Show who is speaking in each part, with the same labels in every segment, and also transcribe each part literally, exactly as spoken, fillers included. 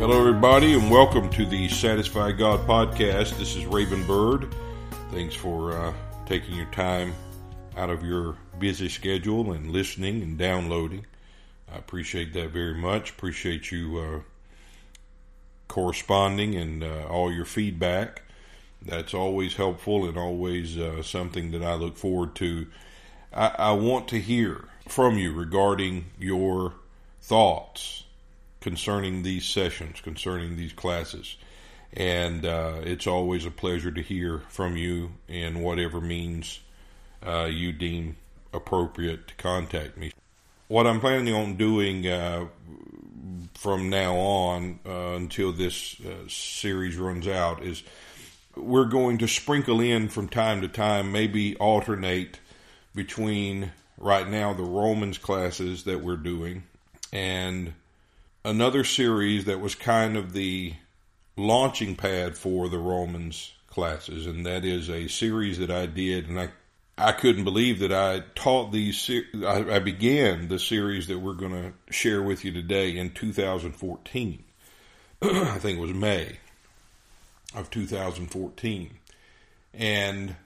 Speaker 1: Hello, everybody, and welcome to the Satisfy God podcast. This is Raven Bird. Thanks for uh, taking your time out of your busy schedule and listening and downloading. I appreciate that very much. Appreciate you uh, corresponding and uh, all your feedback. That's always helpful and always uh, something that I look forward to. I, I want to hear from you regarding your thoughts concerning these sessions, concerning these classes. And uh, it's always a pleasure to hear from you in whatever means uh, you deem appropriate to contact me. What I'm planning on doing uh, from now on uh, until this uh, series runs out is we're going to sprinkle in from time to time, maybe alternate between right now the Romans classes that we're doing and another series that was kind of the launching pad for the Romans classes, and that is a series that I did, and I I couldn't believe that I taught these, I, I began the series that we're going to share with you today in two thousand fourteen. I think it was May of two thousand fourteen, and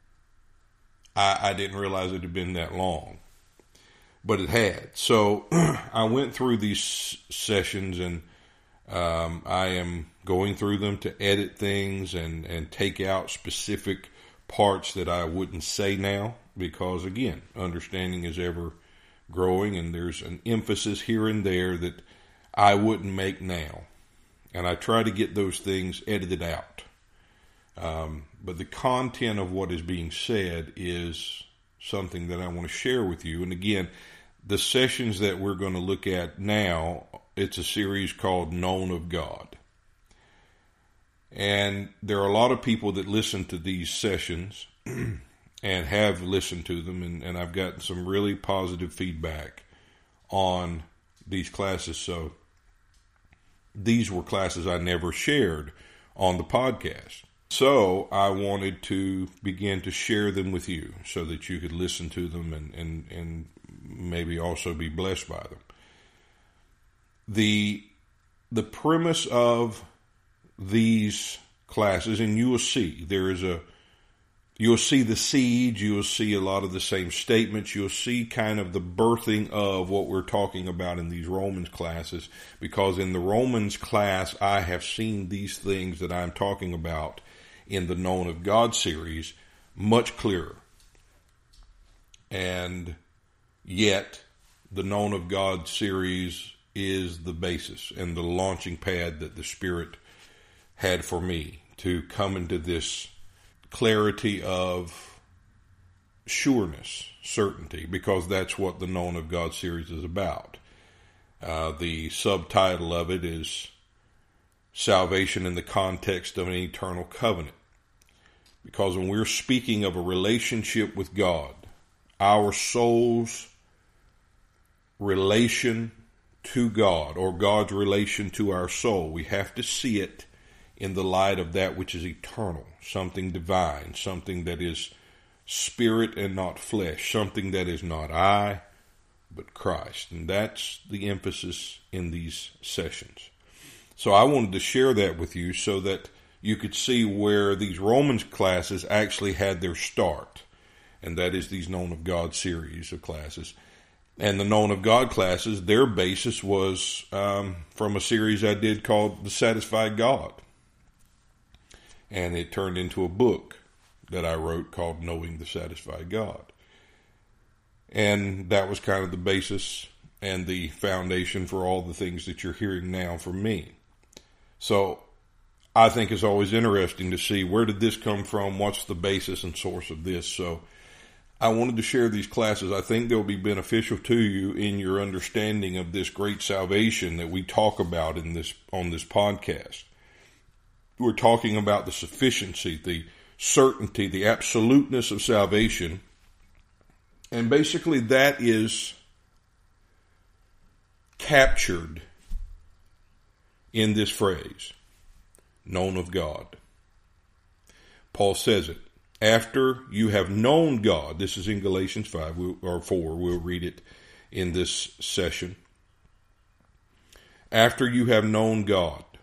Speaker 1: I, I didn't realize it had been that long. But it had. So I went through these sessions, and um, I am going through them to edit things and, and take out specific parts that I wouldn't say now, because again, understanding is ever growing, and there's an emphasis here and there that I wouldn't make now. And I try to get those things edited out. Um, but the content of what is being said is something that I want to share with you. And again, the sessions that we're going to look at now, it's a series called Known of God. And there are a lot of people that listen to these sessions and have listened to them, and, and I've gotten some really positive feedback on these classes. So these were classes I never shared on the podcast. So I wanted to begin to share them with you so that you could listen to them and, and, and maybe also be blessed by them. The, the premise of these classes, and you will see, there is a, you'll see the seed, you will see a lot of the same statements, you'll see kind of the birthing of what we're talking about in these Romans classes, because in the Romans class, I have seen these things that I'm talking about in the Known of God series much clearer. And yet, the Known of God series is the basis and the launching pad that the Spirit had for me to come into this clarity of sureness, certainty, because that's what the Known of God series is about. Uh, the subtitle of it is Salvation in the Context of an Eternal Covenant. Because when we're speaking of a relationship with God, our soul's relation to God, or God's relation to our soul, we have to see it in the light of that which is eternal, something divine, something that is spirit and not flesh, something that is not I, but Christ. And that's the emphasis in these sessions. So I wanted to share that with you so that you could see where these Romans classes actually had their start. And that is these Known of God series of classes. And the Known of God classes, their basis was um, from a series I did called The Satisfied God. And it turned into a book that I wrote called Knowing the Satisfied God. And that was kind of the basis and the foundation for all the things that you're hearing now from me. So I think it's always interesting to see where did this come from, what's the basis and source of this. So I wanted to share these classes. I think they'll be beneficial to you in your understanding of this great salvation that we talk about in this on this podcast. We're talking about the sufficiency, the certainty, the absoluteness of salvation. And basically that is captured in this phrase, known of God. Paul says it. After you have known God, this is in Galatians five or four, we'll read it in this session. After you have known God,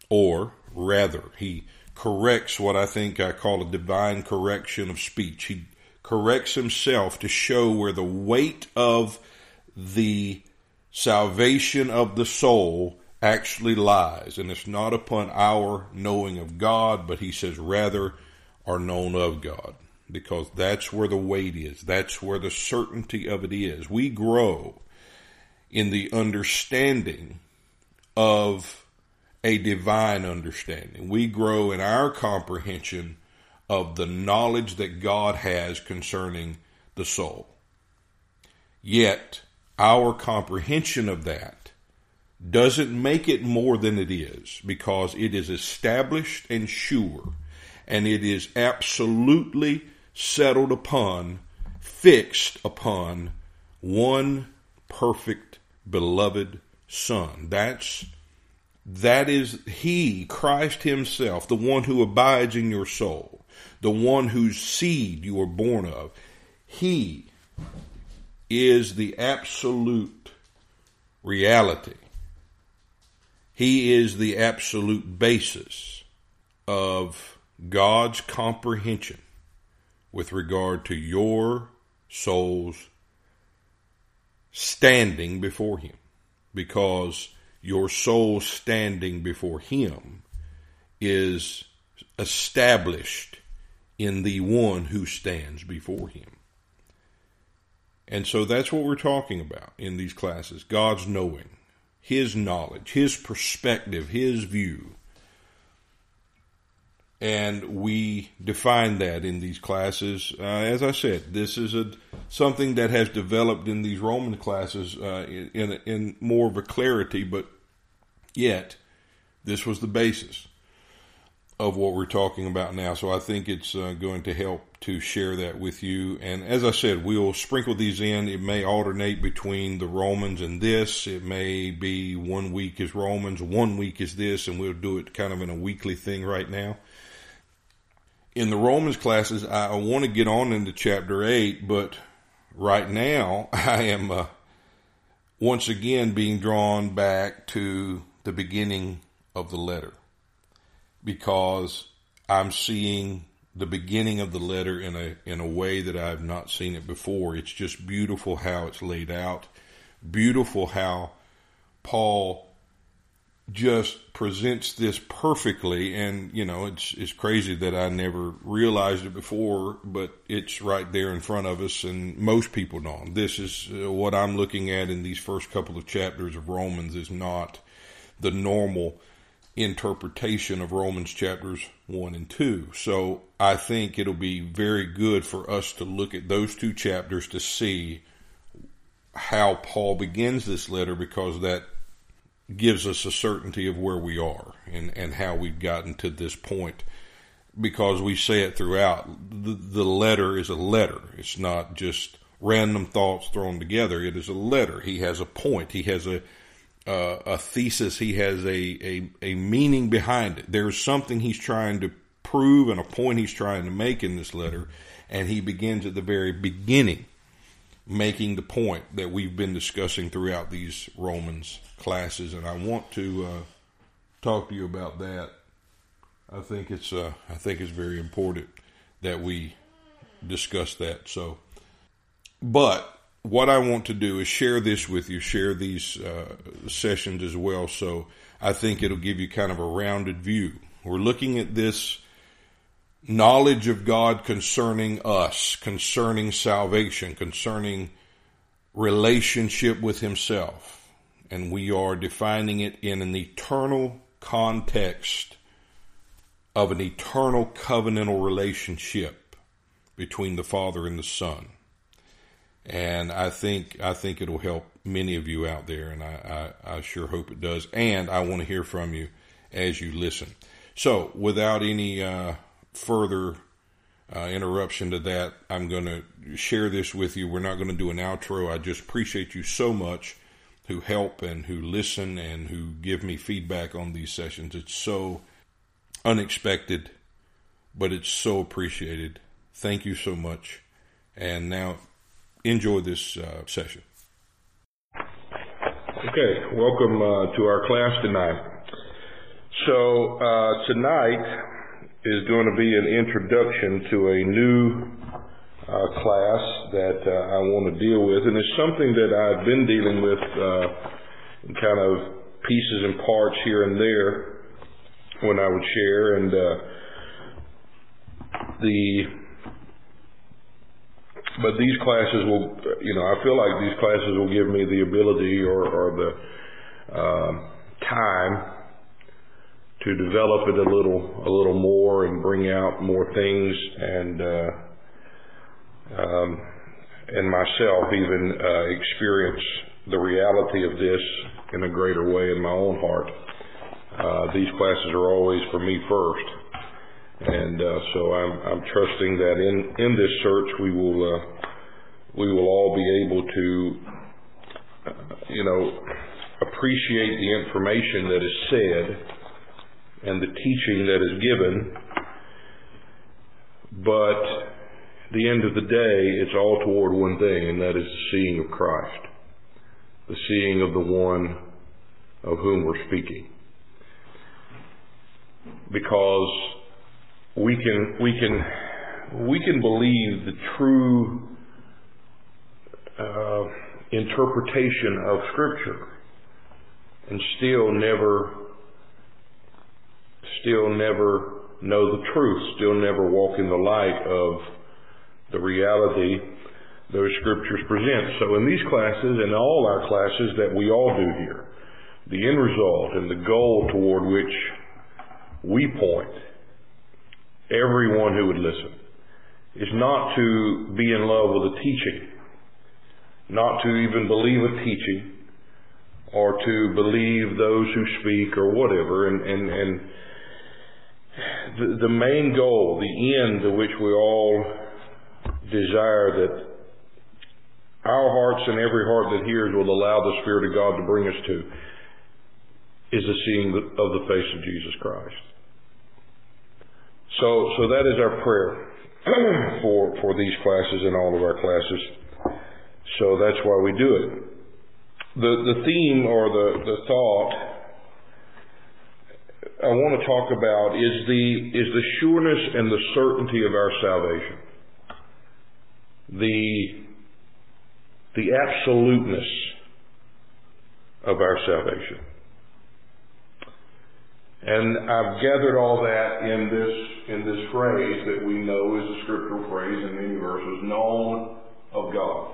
Speaker 1: or rather, he corrects what I think I call a divine correction of speech. He corrects himself to show where the weight of the salvation of the soul actually lies. And it's not upon our knowing of God, but he says rather are known of God, because that's where the weight is. That's where the certainty of it is. We grow in the understanding of a divine understanding. We grow in our comprehension of the knowledge that God has concerning the soul. Yet, our comprehension of that doesn't make it more than it is, because it is established and sure, and it is absolutely settled upon, fixed upon one perfect, beloved Son. That's That is he, Christ himself, the one who abides in your soul, the one whose seed you are born of. He is the absolute reality. He is the absolute basis of God's comprehension with regard to your soul's standing before him, because your soul standing before him is established in the one who stands before him. And so that's what we're talking about in these classes. God's knowing, his knowledge, his perspective, his view. And we define that in these classes. Uh, as I said, this is a something that has developed in these Roman classes uh, in, in, in more of a clarity, but yet, this was the basis of what we're talking about now. So I think it's uh, going to help to share that with you. And as I said, we'll sprinkle these in. It may alternate between the Romans and this. It may be one week is Romans, one week is this, and we'll do it kind of in a weekly thing right now. In the Romans classes, I want to get on into chapter eight, but right now I am uh, once again being drawn back to the beginning of the letter, because I'm seeing the beginning of the letter in a in a way that I've not seen it before. It's just beautiful how it's laid out, beautiful how Paul just presents this perfectly. And you know, it's it's crazy that I never realized it before, but it's right there in front of us, and most people don't. This is uh, what I'm looking at in these first couple of chapters of Romans is not the normal interpretation of Romans chapters one and two. So I think it'll be very good for us to look at those two chapters to see how Paul begins this letter, because that gives us a certainty of where we are and, and how we've gotten to this point. Because we say it throughout, the, the letter is a letter. It's not just random thoughts thrown together. It is a letter. He has a point. He has a Uh, a thesis. He has a, a, a meaning behind it. There's something he's trying to prove and a point he's trying to make in this letter. And he begins at the very beginning, making the point that we've been discussing throughout these Romans classes. And I want to uh, talk to you about that. I think it's uh, I think it's very important that we discuss that. So, but what I want to do is share this with you, share these uh, sessions as well. So I think it'll give you kind of a rounded view. We're looking at this knowledge of God concerning us, concerning salvation, concerning relationship with himself. And we are defining it in an eternal context of an eternal covenantal relationship between the Father and the Son. And I think I think it'll help many of you out there, and I, I, I sure hope it does. And I want to hear from you as you listen. So without any uh, further uh, interruption to that, I'm going to share this with you. We're not going to do an outro. I just appreciate you so much who help and who listen and who give me feedback on these sessions. It's so unexpected, but it's so appreciated. Thank you so much. And now, enjoy this uh, session. Okay, welcome uh, to our class tonight. So uh, tonight is going to be an introduction to a new uh, class that uh, I want to deal with, and it's something that I've been dealing with uh, in kind of pieces and parts here and there when I would share, and uh, the but these classes will, you know, I feel like these classes will give me the ability or, or the uh, time to develop it a little, a little more and bring out more things, and uh, um, and myself even uh, experience the reality of this in a greater way in my own heart. Uh, these classes are always for me first, and uh, so I'm, I'm trusting that in, in this search we will uh, we will all be able to, uh, you know, appreciate the information that is said and the teaching that is given, but at the end of the day, it's all toward one thing, and that is the seeing of Christ, the seeing of the one of whom we're speaking. Because we can we can we can believe the true uh, interpretation of Scripture and still never still never know the truth, still never walk in the light of the reality those Scriptures present. So in these classes and all our classes that we all do here, the end result and the goal toward which we point everyone who would listen is not to be in love with a teaching, not to even believe a teaching, or to believe those who speak or whatever, and, and, and the, the main goal, the end to which we all desire that our hearts and every heart that hears will allow the Spirit of God to bring us to, is the seeing of the face of Jesus Christ. So, so that is our prayer for for these classes and all of our classes. So that's why we do it. The the theme or the, the thought I want to talk about is the is the sureness and the certainty of our salvation. The the absoluteness of our salvation. And I've gathered all that in this in this phrase that we know is a scriptural phrase in many verses, known of God.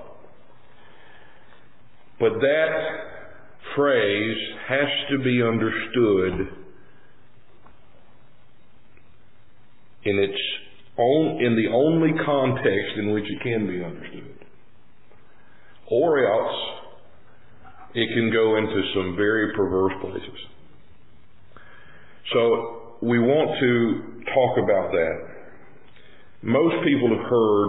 Speaker 1: But that phrase has to be understood in its own in the only context in which it can be understood. Or else it can go into some very perverse places. So we want to talk about that. Most people have heard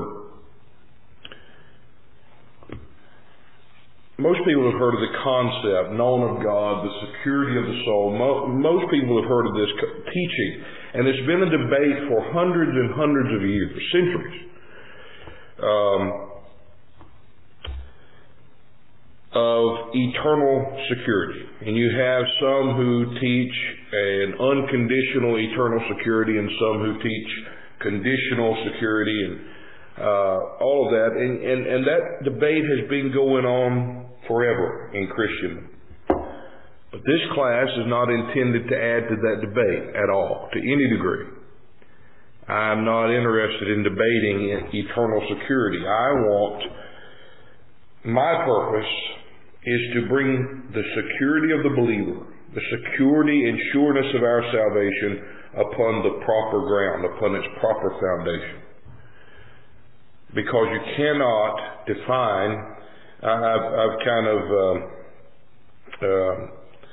Speaker 1: most people have heard of the concept, known of God, the security of the soul. Mo- most people have heard of this co- teaching, and it's been a debate for hundreds and hundreds of years, centuries. Um, of eternal security. And you have some who teach an unconditional eternal security and some who teach conditional security and uh, all of that. And, and, and that debate has been going on forever in Christendom. But this class is not intended to add to that debate at all, to any degree. I'm not interested in debating eternal security. I want, my purpose is to bring the security of the believer, the security and sureness of our salvation upon the proper ground, upon its proper foundation. Because you cannot define, I've, I've kind of, uh, uh,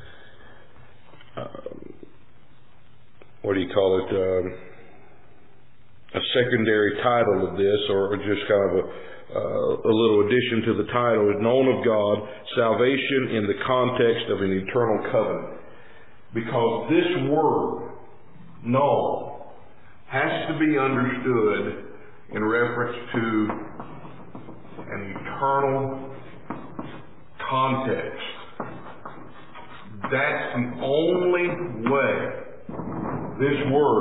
Speaker 1: uh, what do you call it, uh, a secondary title of this, or just kind of a Uh, a little addition to the title, is known of God, salvation in the context of an eternal covenant. Because this word, known, has to be understood in reference to an eternal context. That's the only way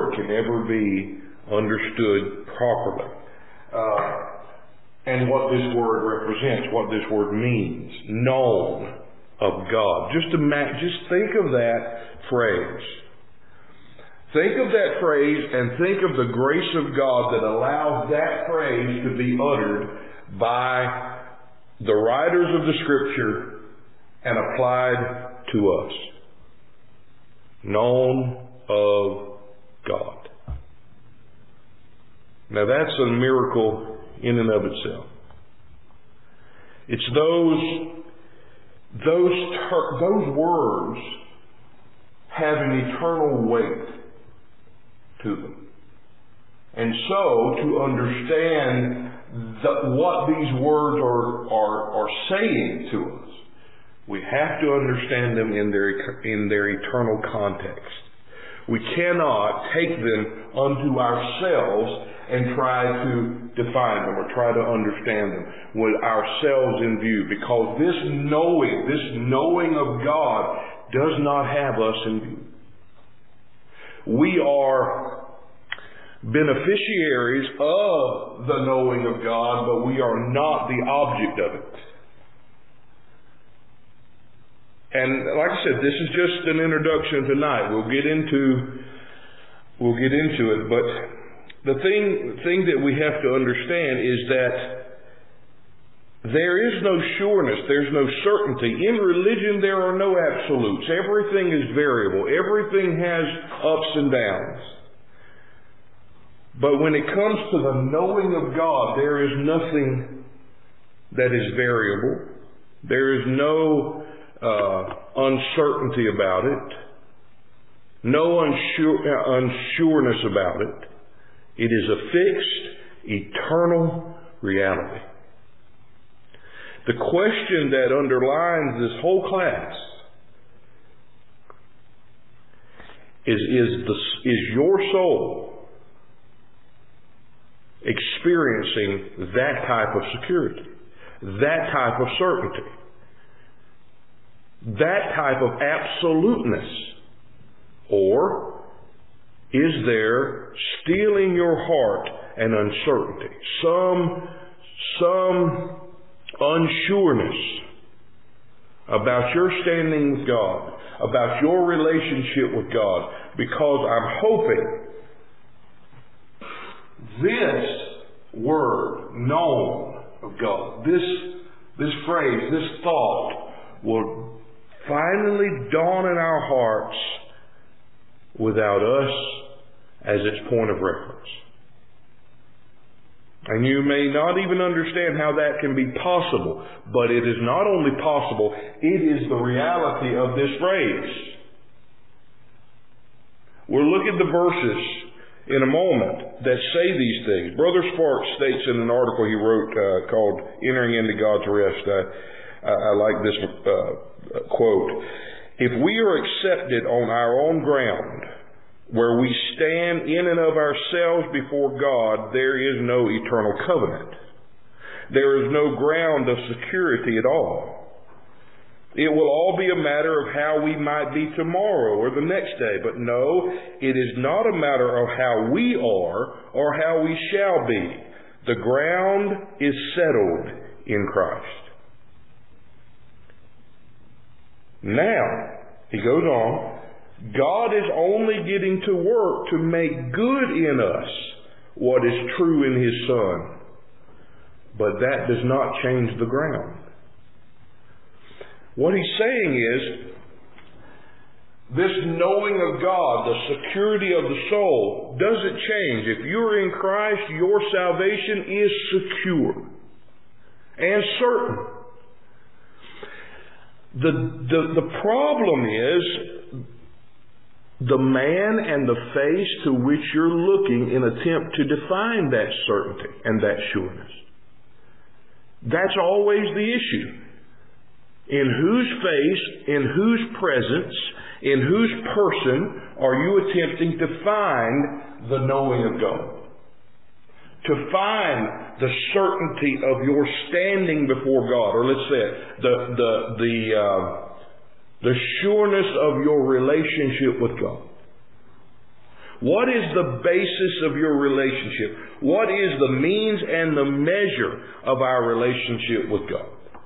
Speaker 1: word can ever be understood properly. Uh, and what this word represents, what this word means. Known of God. Just, ima- just think of that phrase. Think of that phrase and think of the grace of God that allows that phrase to be uttered by the writers of the Scripture and applied to us. Known of God. Now that's a miracle in and of itself. It's those those ter- those words have an eternal weight to them. And so, to understand the, what these words are, are, are saying to us, we have to understand them in their, in their eternal context. We cannot take them unto ourselves and try to define them or try to understand them with ourselves in view, because this knowing, this knowing of God does not have us in view. We are beneficiaries of the knowing of God, but we are not the object of it. And like I said, this is just an introduction tonight. We'll get into we'll get into it, but the thing thing that we have to understand is that there is no sureness, there's no certainty. In religion there are no absolutes. Everything is variable. Everything has ups and downs. But when it comes to the knowing of God, there is nothing that is variable. There is no uh, uncertainty about it. No unsure, uh, unsureness about it. It is a fixed, eternal reality. The question that underlines this whole class is, is, the, is your soul experiencing that type of security, that type of certainty, that type of absoluteness? Or is there still in your heart an uncertainty, some, some unsureness about your standing with God, about your relationship with God? Because I'm hoping this word, known of God, this, this phrase, this thought will finally dawn in our hearts without us as its point of reference. And you may not even understand how that can be possible, but it is not only possible, it is the reality of this phrase. We'll look at the verses in a moment that say these things. Brother Sparks states in an article he wrote uh, called Entering into God's Rest, I, I, I like this uh, quote. If we are accepted on our own ground, where we stand in and of ourselves before God, there is no eternal covenant. There is no ground of security at all. It will all be a matter of how we might be tomorrow or the next day. But no, it is not a matter of how we are or how we shall be. The ground is settled in Christ. Now, he goes on, God is only getting to work to make good in us what is true in His Son. But that does not change the ground. What he's saying is, this knowing of God, the security of the soul, doesn't change. If you're in Christ, your salvation is secure and certain. The, the, the problem is the man and the face to which you're looking in attempt to define that certainty and that sureness. That's always the issue. In whose face, in whose presence, in whose person are you attempting to find the knowing of God? To find the certainty of your standing before God, or let's say it, the the the uh, the sureness of your relationship with God. What is the basis of your relationship? What is the means and the measure of our relationship with God?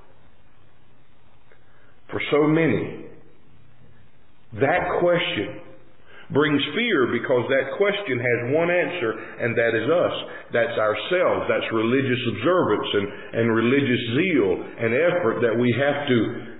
Speaker 1: For so many, that question brings fear, because that question has one answer, and that is us. That's ourselves. That's religious observance and, and religious zeal and effort that we have to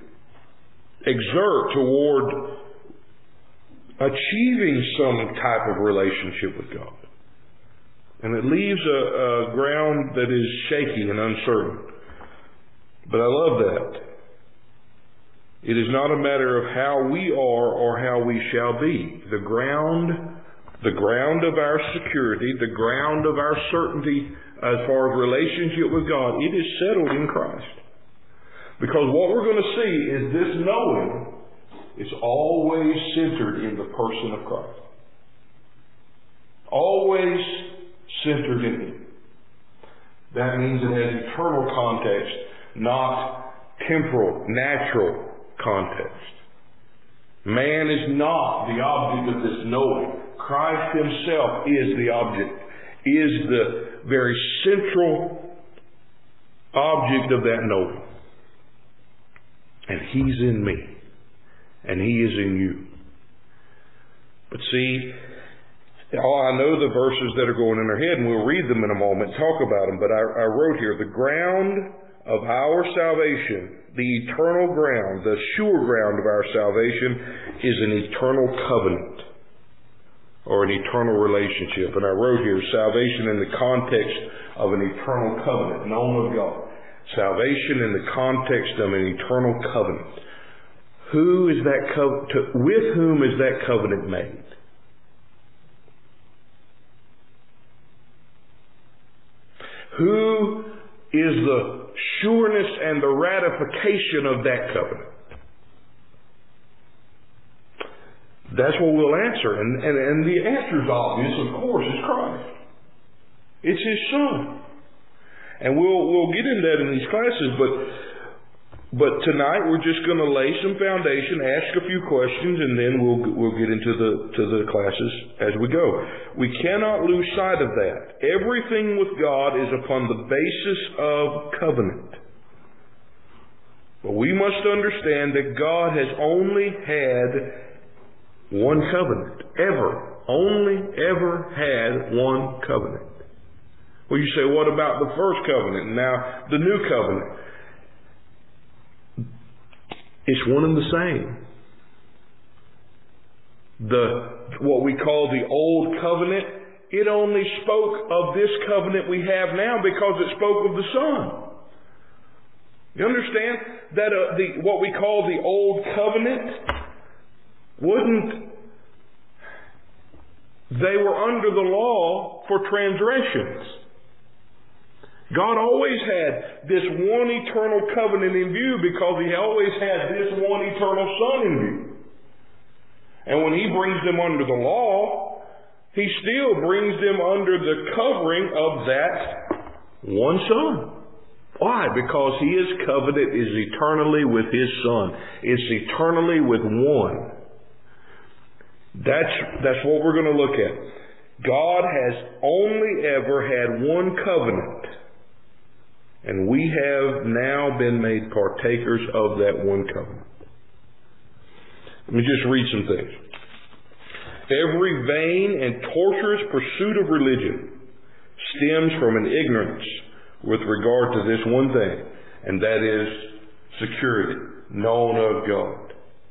Speaker 1: exert toward achieving some type of relationship with God. And it leaves a, a ground that is shaky and uncertain. But I love that. It is not a matter of how we are or how we shall be. The ground, the ground of our security, the ground of our certainty as far as relationship with God, it is settled in Christ. Because what we're going to see is this knowing is always centered in the person of Christ. Always centered in Him. That means it has eternal context, not temporal, natural context. Man is not the object of this knowing. Christ Himself is the object, is the very central object of that knowing. And He's in me. And He is in you. But see, oh, I know the verses that are going in our head, and we'll read them in a moment, talk about them, but I, I wrote here, the ground of our salvation, the eternal ground, the sure ground of our salvation is an eternal covenant or an eternal relationship. And I wrote here, salvation in the context of an eternal covenant, known of God. Salvation in the context of an eternal covenant. Who is that covenant? With whom is that covenant made? Who is the sureness and the ratification of that covenant? That's what we'll answer. And, and, and the answer is obvious, of course, it's Christ. It's His Son. And we'll we'll get into that in these classes, but but tonight we're just going to lay some foundation, ask a few questions, and then we'll we'll get into the to the classes as we go. We cannot lose sight of that. Everything with God is upon the basis of covenant. But we must understand that God has only had one covenant. Ever. Only ever had one covenant. Well, you say, what about the first covenant and now the new covenant? It's one and the same. The what we call the old covenant, it only spoke of this covenant we have now because it spoke of the Son. You understand that uh, the what we call the old covenant wouldn't. They were under the law for transgressions. God always had this one eternal covenant in view because He always had this one eternal Son in view. And when He brings them under the law, He still brings them under the covering of that one Son. Why? Because His covenant is eternally with His Son. It's eternally with one. That's, that's what we're going to look at. God has only ever had one covenant. And we have now been made partakers of that one covenant. Let me just read some things. Every vain and torturous pursuit of religion stems from an ignorance with regard to this one thing, and that is security, known of God.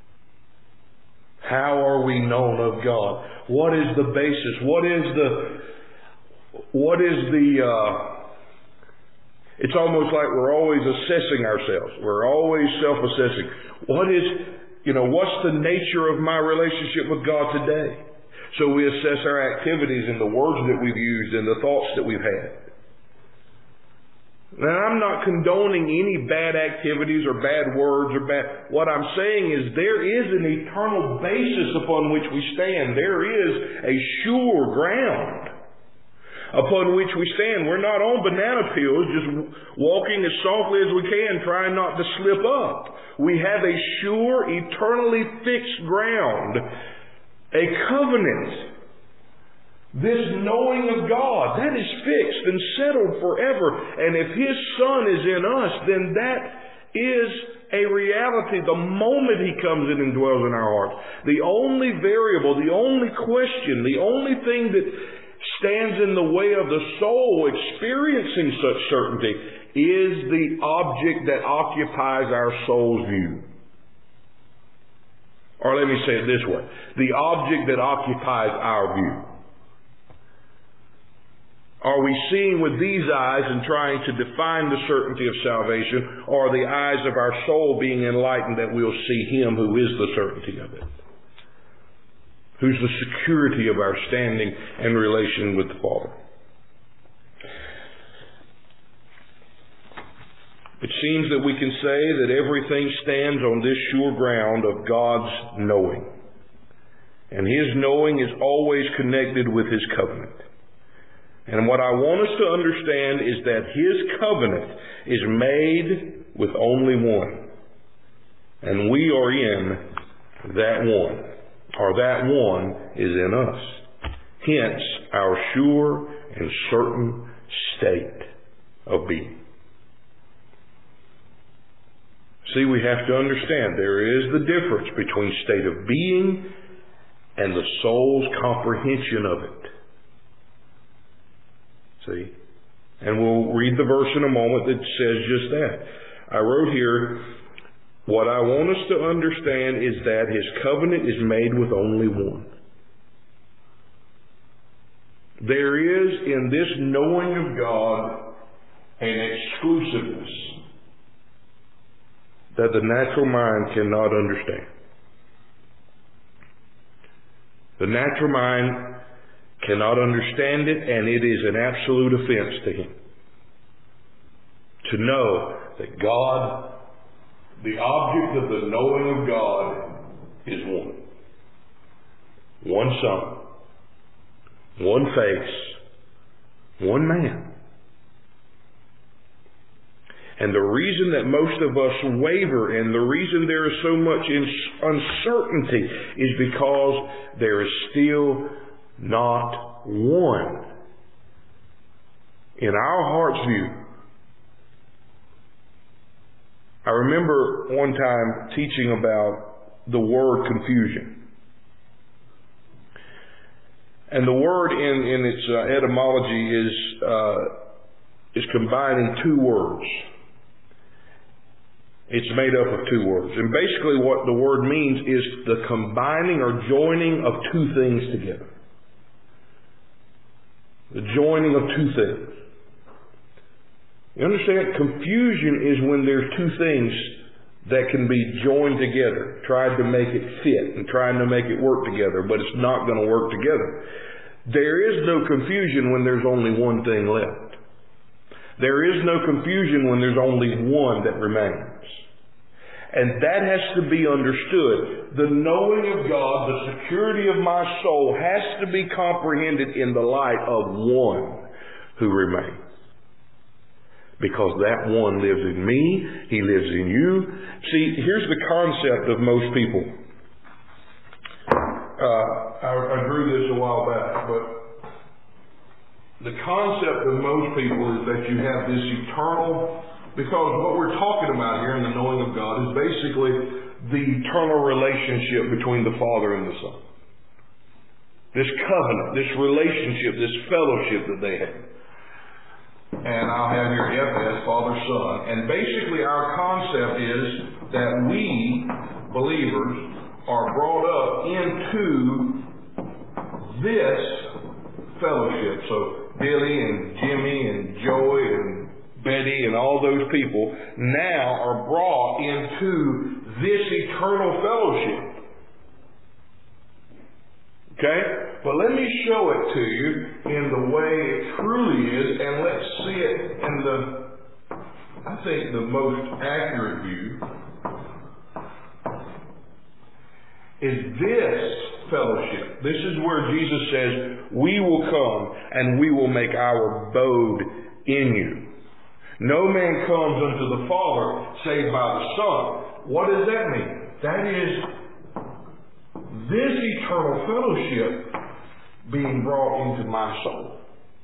Speaker 1: How are we known of God? What is the basis? What is the, what is the, uh, it's almost like we're always assessing ourselves. We're always self-assessing. What is, you know, what's the nature of my relationship with God today? So we assess our activities and the words that we've used and the thoughts that we've had. Now, I'm not condoning any bad activities or bad words or bad. What I'm saying is there is an eternal basis upon which we stand. There is a sure ground upon which we stand. We're not on banana peels, just walking as softly as we can, trying not to slip up. We have a sure, eternally fixed ground, a covenant This knowing of God, that is fixed and settled forever. And if His Son is in us, then that is a reality the moment He comes in and dwells in our hearts. The only variable, the only question, the only thing that stands in the way of the soul experiencing such certainty is the object that occupies our soul's view. Or let me say it this way. The object that occupies our view. Are we seeing with these eyes and trying to define the certainty of salvation, or are the eyes of our soul being enlightened that we'll see Him who is the certainty of it? Who's the security of our standing and relation with the Father? It seems that we can say that everything stands on this sure ground of God's knowing. And His knowing is always connected with His covenant. And what I want us to understand is that His covenant is made with only one. And we are in that one. Or that one is in us. Hence our sure and certain state of being. See, we have to understand there is the difference between state of being and the soul's comprehension of it. See? And we'll read the verse in a moment that says just that. I wrote here, what I want us to understand is that His covenant is made with only one. There is in this knowing of God an exclusiveness that the natural mind cannot understand. The natural mind cannot understand it, and it is an absolute offense to him to know that God, the object of the knowing of God, is one. One Son, one face, one man. And the reason that most of us waver and the reason there is so much uncertainty is because there is still not one. In our heart's view, I remember one time teaching about the word confusion. And the word in, in its uh, etymology is, uh, is combining two words. It's made up of two words. And basically what the word means is the combining or joining of two things together. The joining of two things. You understand? Confusion is when there's two things that can be joined together, tried to make it fit and trying to make it work together, but it's not going to work together. There is no confusion when there's only one thing left. There is no confusion when there's only one that remains. And that has to be understood. The knowing of God, the security of my soul has to be comprehended in the light of one who remains. Because that one lives in me, he lives in you. See, here's the concept of most people. Uh, I, I drew this a while back, but the concept of most people is that you have this eternal, because what we're talking about here in the knowing of God is basically the eternal relationship between the Father and the Son. This covenant, this relationship, this fellowship that they have. And I'll have your F S, Father, Son. And basically our concept is that we, believers, are brought up into this fellowship. So Billy and Jimmy and Joey and Betty and all those people now are brought into this eternal fellowship. Okay? But let me show it to you in the way it truly is, and let's see it in the, I think, the most accurate view. Is this fellowship. This is where Jesus says, we will come and we will make our abode in you. No man comes unto the Father save by the Son. What does that mean? That is, this eternal fellowship being brought into my soul.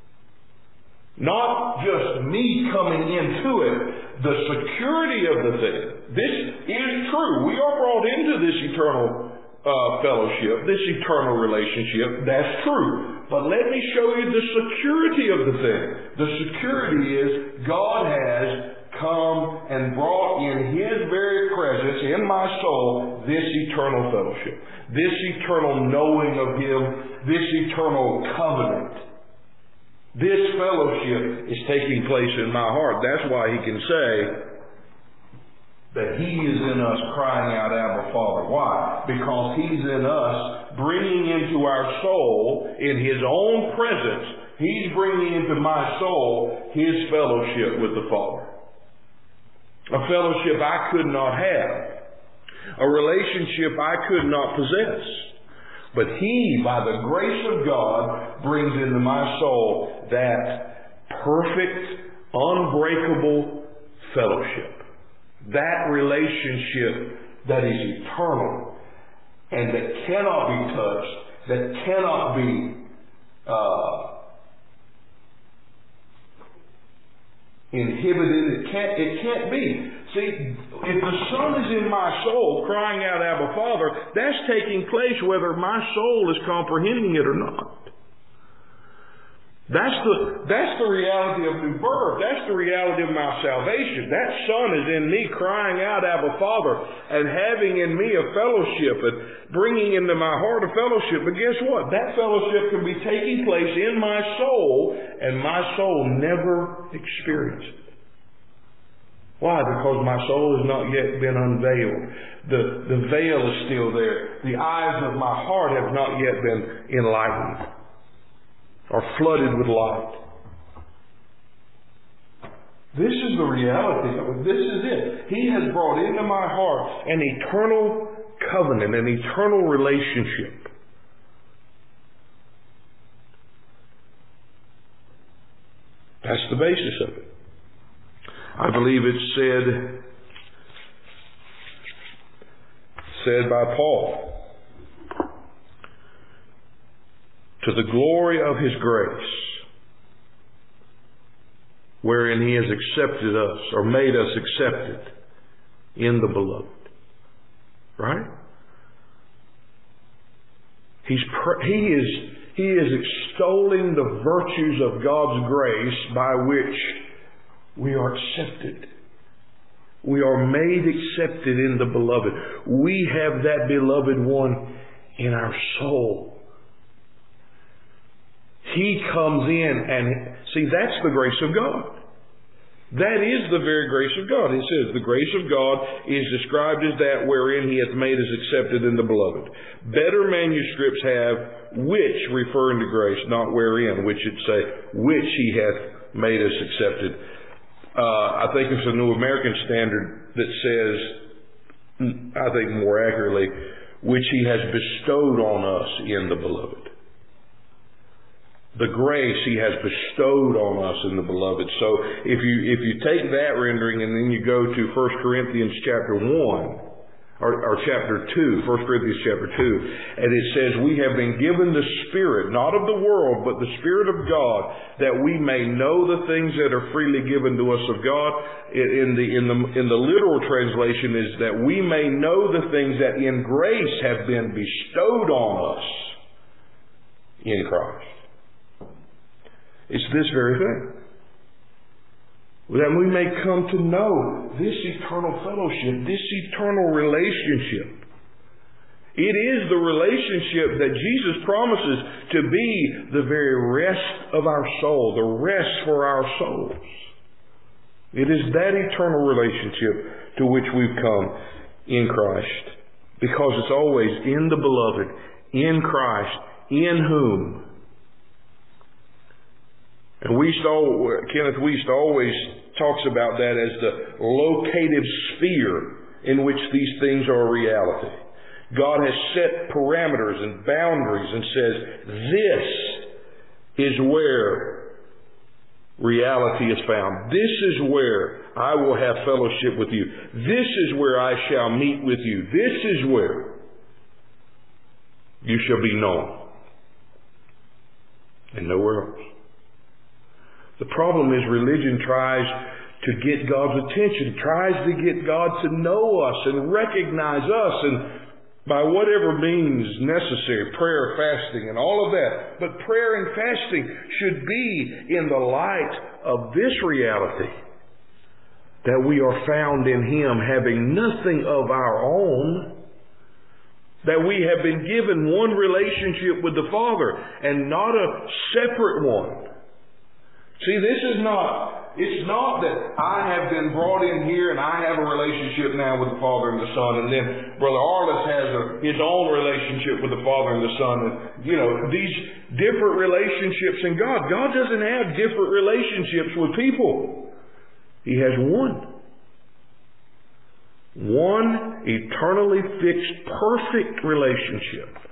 Speaker 1: Not just me coming into it, the security of the thing. This is true. We are brought into this eternal uh, fellowship, this eternal relationship. That's true. But let me show you the security of the thing. The security is God has come and brought in His very presence in my soul this eternal fellowship, this eternal knowing of Him, this eternal covenant. This fellowship is taking place in my heart. That's why He can say that He is in us crying out, Abba, Father. Why? Because He's in us bringing into our soul, in His own presence, He's bringing into my soul His fellowship with the Father. A fellowship I could not have. A relationship I could not possess. But He, by the grace of God, brings into my soul that perfect, unbreakable fellowship. That relationship that is eternal and that cannot be touched, that cannot be uh, inhibited. It can't, it can't be. See, if the Son is in my soul crying out, Abba, Father, that's taking place whether my soul is comprehending it or not. That's the, that's the reality of new birth. That's the reality of my salvation. That Son is in me crying out, Abba, Father, and having in me a fellowship and bringing into my heart a fellowship. But guess what? That fellowship can be taking place in my soul, and my soul never experienced it. Why? Because my soul has not yet been unveiled. The, the veil is still there. The eyes of my heart have not yet been enlightened or flooded with light. This is the reality of it. This is it. He has brought into my heart an eternal covenant, an eternal relationship. That's the basis of it. I believe it's said, said by Paul, to the glory of His grace, wherein He has accepted us, or made us accepted in the Beloved. Right? He's pr- he is He is extolling the virtues of God's grace by which we are accepted. We are made accepted in the Beloved. We have that Beloved One in our soul. He comes in and, see, that's the grace of God. That is the very grace of God. It says the grace of God is described as that wherein He hath made us accepted in the Beloved. Better manuscripts have which, referring to grace, not wherein, which should say which He hath made us accepted. Uh, I think it's a New American Standard that says, I think more accurately, which He has bestowed on us in the Beloved. The grace He has bestowed on us in the Beloved. So if you if you take that rendering and then you go to First Corinthians chapter one, or, or chapter two, First Corinthians chapter two, and it says, we have been given the Spirit, not of the world, but the Spirit of God, that we may know the things that are freely given to us of God. In the in the in the literal translation is that we may know the things that in grace have been bestowed on us in Christ. It's this very thing. That we may come to know this eternal fellowship, this eternal relationship. It is the relationship that Jesus promises to be the very rest of our soul, the rest for our souls. It is that eternal relationship to which we've come in Christ. Because it's always in the Beloved, in Christ, in whom. And Wuest, Kenneth Wuest always talks about that as the locative sphere in which these things are a reality. God has set parameters and boundaries and says, this is where reality is found. This is where I will have fellowship with you. This is where I shall meet with you. This is where you shall be known.
Speaker 2: and nowhere else. The problem is religion tries to get God's attention, tries to get God to know us and recognize us, and by whatever means necessary, prayer, fasting, and all of that. But prayer and fasting should be in the light of this reality, that we are found in Him, having nothing of our own, that we have been given one relationship with the Father and not a separate one. See, this is not, it's not that I have been brought in here and I have a relationship now with the Father and the Son, and then Brother Arliss has a, his own relationship with the Father and the Son, and, you know, these different relationships in God. God doesn't have different relationships with people. He has one. One eternally fixed, perfect relationship.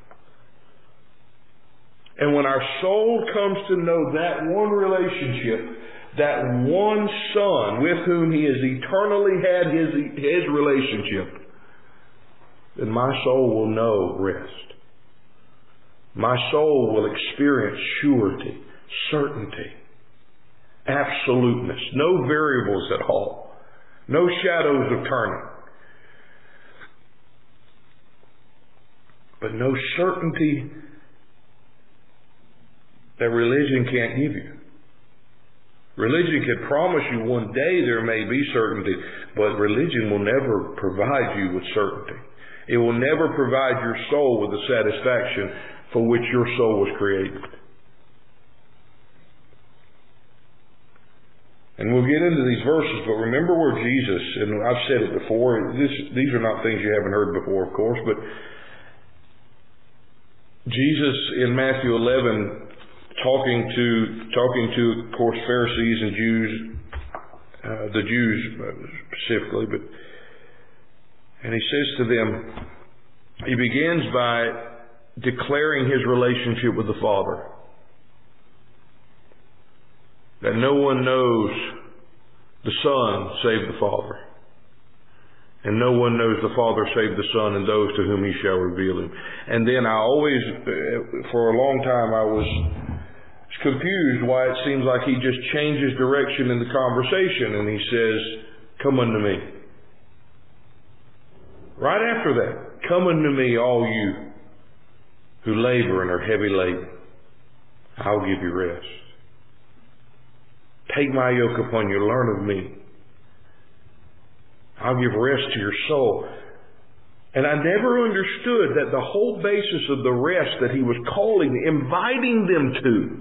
Speaker 2: And when our soul comes to know that one relationship, that one Son with whom He has eternally had His, his relationship, then my soul will know rest. My soul will experience surety, certainty, absoluteness, no variables at all, no shadows of turning, but no certainty that religion can't give you. Religion can promise you one day there may be certainty, but religion will never provide you with certainty. It will never provide your soul with the satisfaction for which your soul was created. And we'll get into these verses, but remember where Jesus, and I've said it before, this, these are not things you haven't heard before, of course, but Jesus in Matthew eleven, talking to, talking to, of course, Pharisees and Jews, uh, the Jews specifically, but, and He says to them, He begins by declaring His relationship with the Father. That no one knows the Son save the Father. And no one knows the Father save the Son and those to whom He shall reveal Him. And then I always, for a long time, I was confused why it seems like He just changes direction in the conversation and He says, come unto me. Right after that, come unto me, all you who labor and are heavy laden. I'll give you rest. Take my yoke upon you, learn of me. I'll give rest to your soul. And I never understood that the whole basis of the rest that He was calling, inviting them to,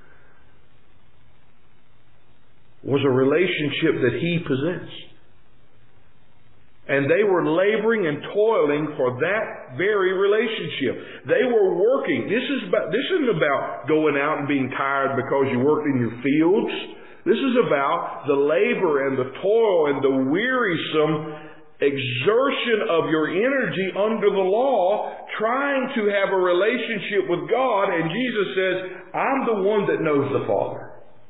Speaker 2: was a relationship that He possessed. And they were laboring and toiling for that very relationship. They were working. This is about, this isn't about going out and being tired because you worked in your fields. This is about the labor and the toil and the wearisome exertion of your energy under the law, trying to have a relationship with God. And Jesus says, I'm the one that knows the Father.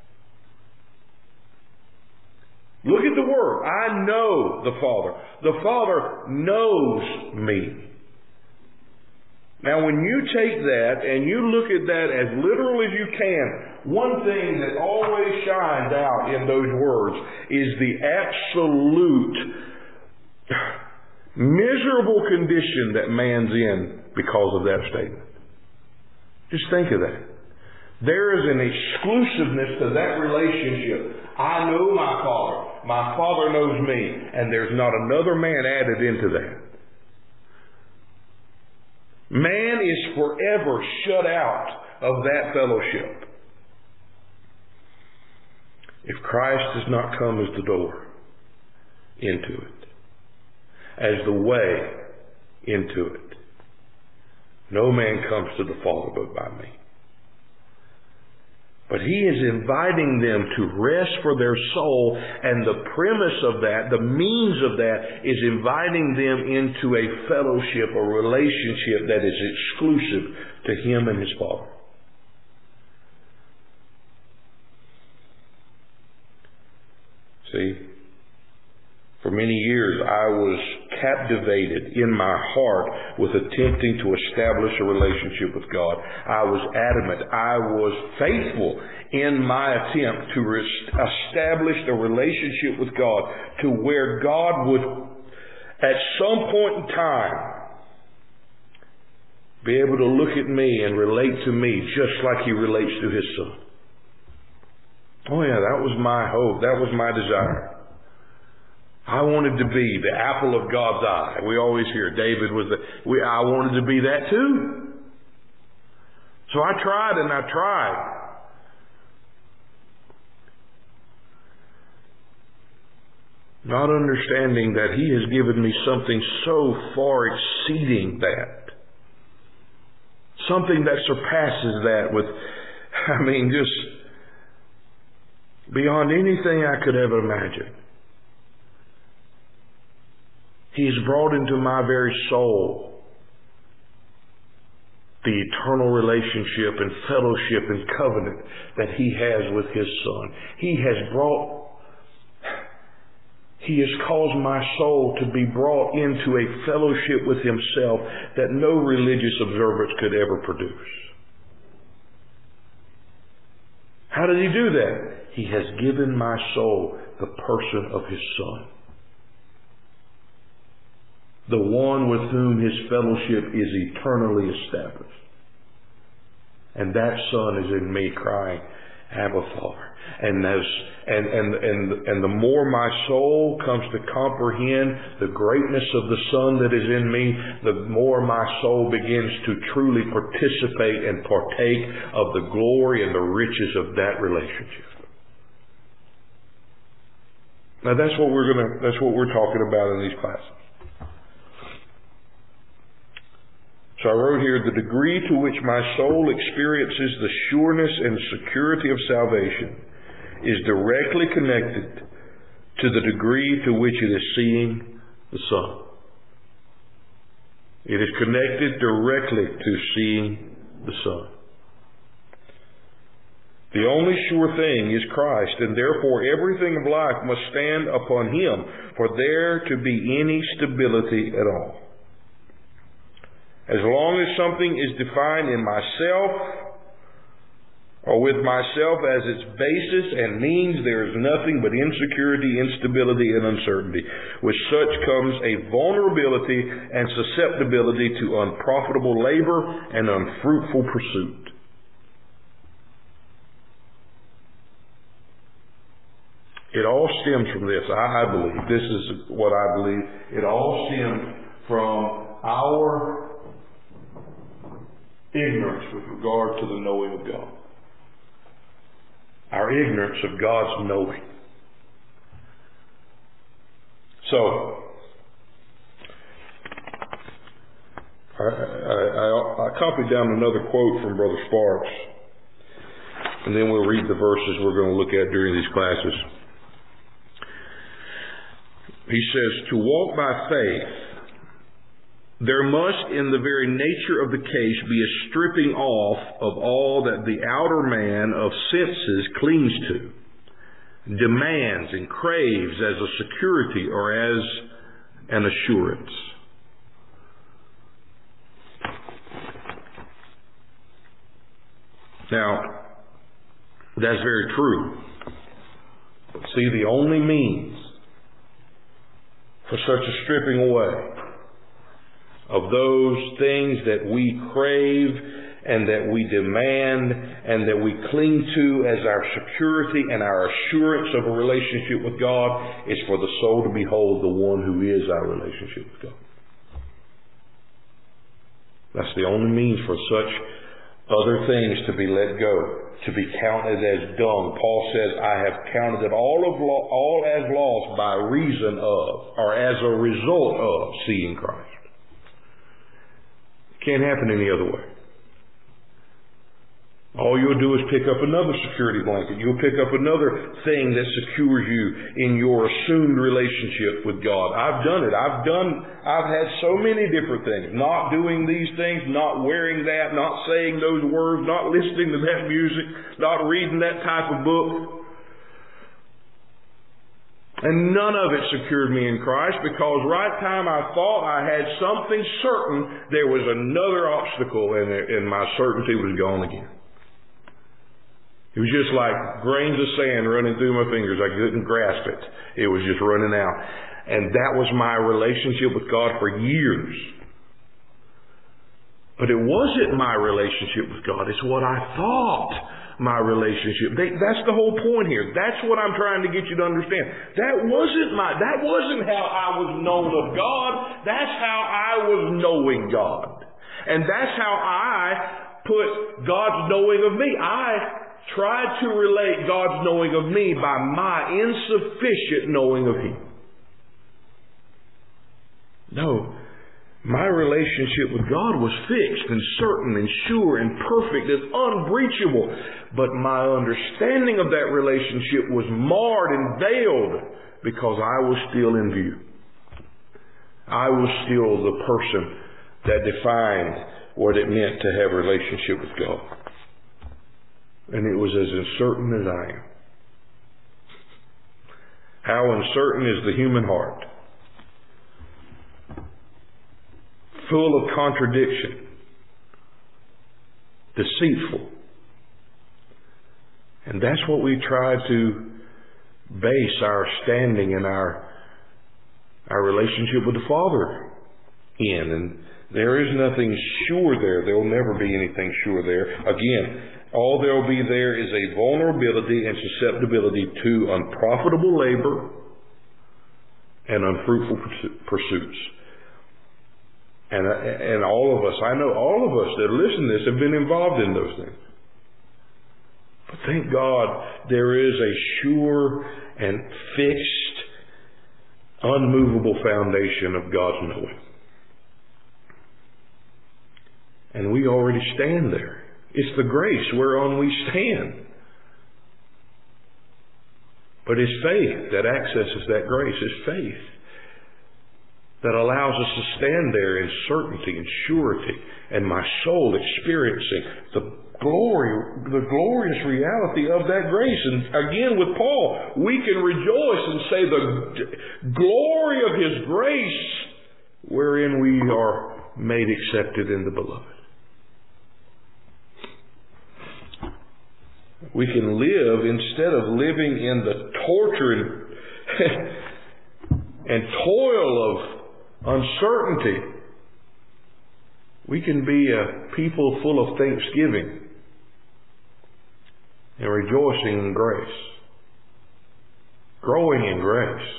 Speaker 2: Look at the word. I know the Father. The Father knows me. Now when you take that and you look at that as literal as you can, one thing that always shines out in those words is the absolute miserable condition that man's in because of that statement. Just think of that. There is an exclusiveness to that relationship. I know my Father. My Father knows me. And there's not another man added into that. Man is forever shut out of that fellowship. If Christ does not come as the door into it, as the way into it, no man comes to the Father but by me. But He is inviting them to rest for their soul, and the premise of that, the means of that, is inviting them into a fellowship, a relationship that is exclusive to Him and His Father. See, for many years I was captivated in my heart with attempting to establish a relationship with God. I was adamant. I was faithful in my attempt to re- establish a relationship with God to where God would, at some point in time, be able to look at me and relate to me just like He relates to His Son. Oh yeah, that was my hope. That was my desire. I wanted to be the apple of God's eye. We always hear David was the, we, I wanted to be that too. So I tried and I tried. Not understanding that He has given me something so far exceeding that. Something that surpasses that with, I mean, just beyond anything I could ever imagine. He has brought into my very soul the eternal relationship and fellowship and covenant that He has with His Son. He has brought He has caused my soul to be brought into a fellowship with Himself that no religious observance could ever produce. How did He do that? He has given my soul the person of His Son. The one with whom His fellowship is eternally established. And that Son is in me crying, Abba, Father. And, as, and, and, and, and the more my soul comes to comprehend the greatness of the Son that is in me, the more my soul begins to truly participate and partake of the glory and the riches of that relationship. Now that's what we're gonna, that's what we're talking about in these classes. So I wrote here, the degree to which my soul experiences the sureness and security of salvation is directly connected to the degree to which it is seeing the Son. It is connected directly to seeing the Son. The only sure thing is Christ, and therefore everything of life must stand upon Him for there to be any stability at all. As long as something is defined in myself, or with myself as its basis and means, there is nothing but insecurity, instability, and uncertainty. With such comes a vulnerability and susceptibility to unprofitable labor and unfruitful pursuit. It all stems from this, I believe. This is what I believe. It all stems from our ignorance with regard to the knowing of God. Our ignorance of God's knowing. So, I, I, I, I copied down another quote from Brother Sparks, and then we'll read the verses we're going to look at during these classes. He says, to walk by faith, there must, in the very nature of the case, be a stripping off of all that the outer man of senses clings to, demands and craves as a security or as an assurance. Now, that's very true. But see, the only means for such a stripping away of those things that we crave and that we demand and that we cling to as our security and our assurance of a relationship with God is for the soul to behold the one who is our relationship with God. That's the only means for such other things to be let go, to be counted as dung. Paul says, I have counted it all of lo- all as loss by reason of, or as a result of, seeing Christ. Can't happen any other way. All you'll do is pick up another security blanket. You'll pick up another thing that secures you in your assumed relationship with God. I've done it. I've done, I've had so many different things. Not doing these things, not wearing that, not saying those words, not listening to that music, not reading that type of book. And none of it secured me in Christ, because right time I thought I had something certain, there was another obstacle, and, and my certainty was gone again. It was just like grains of sand running through my fingers. I couldn't grasp it. It was just running out. And that was my relationship with God for years. But it wasn't my relationship with God. It's what I thought my relationship. They, that's the whole point here. That's what I'm trying to get you to understand. That wasn't my, that wasn't how I was known of God. That's how I was knowing God. And that's how I put God's knowing of me. I tried to relate God's knowing of me by my insufficient knowing of Him. No. My relationship with God was fixed and certain and sure and perfect and unbreachable. But my understanding of that relationship was marred and veiled because I was still in view. I was still the person that defined what it meant to have a relationship with God. And it was as uncertain as I am. How uncertain is the human heart? Full of contradiction, deceitful. And that's what we try to base our standing and our our relationship with the Father in. And there is nothing sure there. There will never be anything sure there. Again, all there will be there is a vulnerability and susceptibility to unprofitable labor and unfruitful pursuits. And, and all of us, I know all of us that listen to this have been involved in those things. But thank God there is a sure and fixed, unmovable foundation of God's knowing. And we already stand there. It's the grace whereon we stand. But it's faith that accesses that grace. It's faith that allows us to stand there in certainty and surety, and my soul experiencing the glory, the glorious reality of that grace. And again, with Paul, we can rejoice and say the glory of His grace, wherein we are made accepted in the Beloved. We can live, instead of living in the torture and, and toil of uncertainty, we can be a people full of thanksgiving and rejoicing in grace, growing in grace.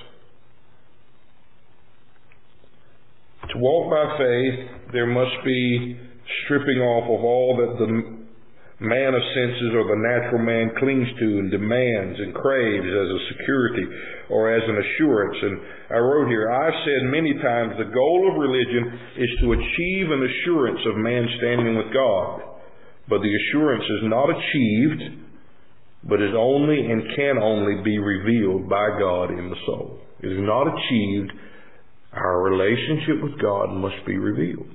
Speaker 2: To walk by faith, there must be stripping off of all that the man of senses or the natural man clings to and demands and craves as a security or as an assurance. And I wrote here, I've said many times the goal of religion is to achieve an assurance of man standing with God. But the assurance is not achieved, but is only and can only be revealed by God in the soul. It is not achieved. Our relationship with God must be revealed.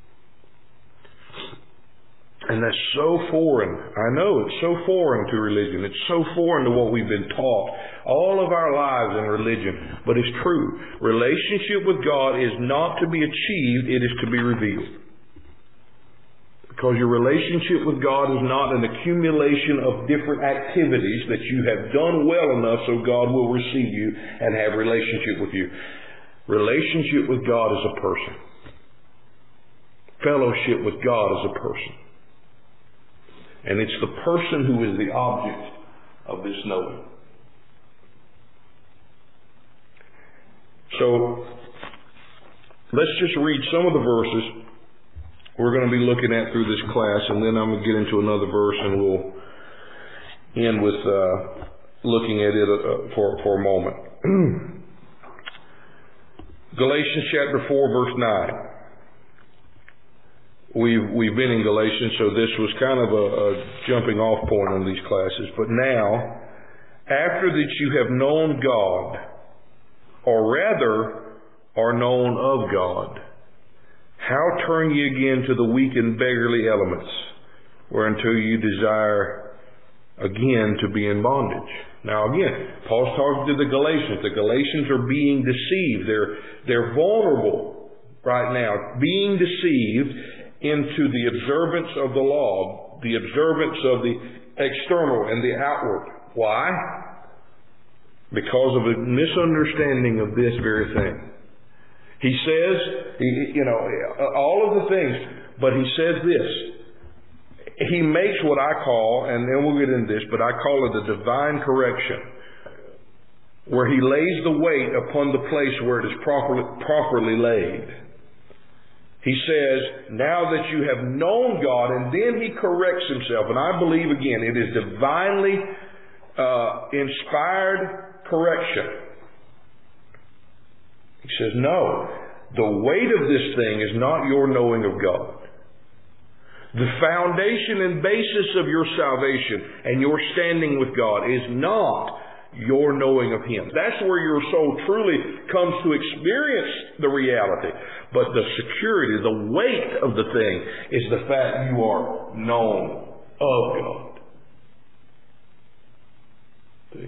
Speaker 2: And that's so foreign. I know it's so foreign to religion. It's so foreign to what we've been taught all of our lives in religion. But it's true. Relationship with God is not to be achieved. It is to be revealed. Because your relationship with God is not an accumulation of different activities that you have done well enough so God will receive you and have relationship with you. Relationship with God is a person. Fellowship with God is a person. And it's the person who is the object of this knowing. So, let's just read some of the verses we're going to be looking at through this class, and then I'm going to get into another verse, and we'll end with uh, looking at it uh, for, for a moment. Galatians chapter four, verse nine. We've, we've been in Galatians, so this was kind of a, a jumping off point on these classes. But now, after that you have known God, or rather, are known of God, how turn ye again to the weak and beggarly elements, whereunto you desire again to be in bondage? Now again, Paul's talking to the Galatians. The Galatians are being deceived. They're, they're vulnerable right now, being deceived into the observance of the law, the observance of the external and the outward. Why? Because of a misunderstanding of this very thing. He says, you know, all of the things, but he says this. He makes what I call, and then we'll get into this, but I call it a divine correction, where he lays the weight upon the place where it is properly, properly laid. He says, now that you have known God, and then he corrects himself, and I believe again, it is divinely uh, inspired correction. He says, no, the weight of this thing is not your knowing of God. The foundation and basis of your salvation and your standing with God is not your knowing of Him. That's where your soul truly comes to experience the reality. But the security, the weight of the thing is the fact you are known of God. See?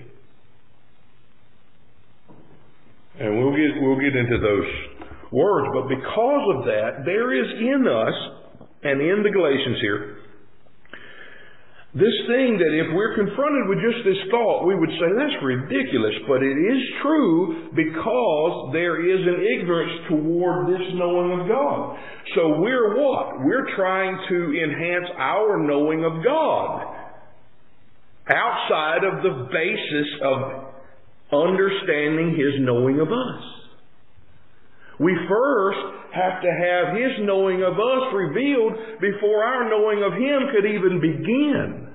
Speaker 2: And we'll get, we'll get into those words. But because of that, there is in us, and in the Galatians here, this thing that if we're confronted with just this thought, we would say, that's ridiculous. But it is true because there is an ignorance toward this knowing of God. So we're what? We're trying to enhance our knowing of God outside of the basis of understanding His knowing of us. We first have to have His knowing of us revealed before our knowing of Him could even begin.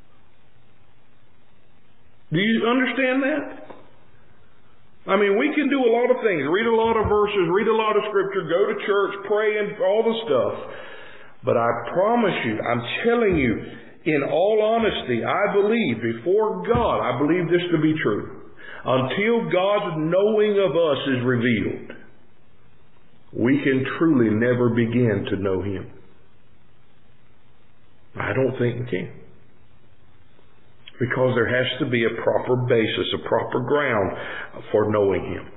Speaker 2: Do you understand that? I mean, we can do a lot of things. Read a lot of verses, read a lot of Scripture, go to church, pray, and all the stuff. But I promise you, I'm telling you, in all honesty, I believe before God, I believe this to be true. Until God's knowing of us is revealed, we can truly never begin to know Him. I don't think we can. Because there has to be a proper basis, a proper ground for knowing Him.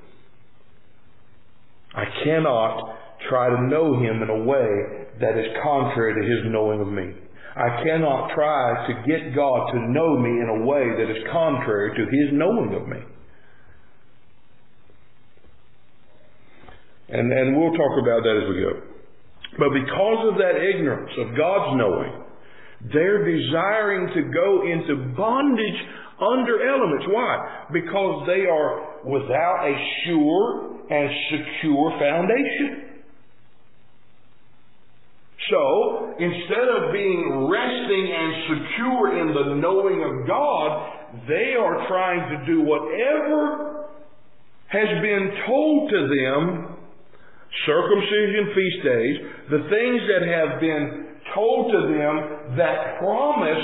Speaker 2: I cannot try to know Him in a way that is contrary to His knowing of me. I cannot try to get God to know me in a way that is contrary to His knowing of me. And, and we'll talk about that as we go. But because of that ignorance of God's knowing, they're desiring to go into bondage under elements. Why? Because they are without a sure and secure foundation. So, instead of being resting and secure in the knowing of God, they are trying to do whatever has been told to them, circumcision, feast days, the things that have been told to them that promise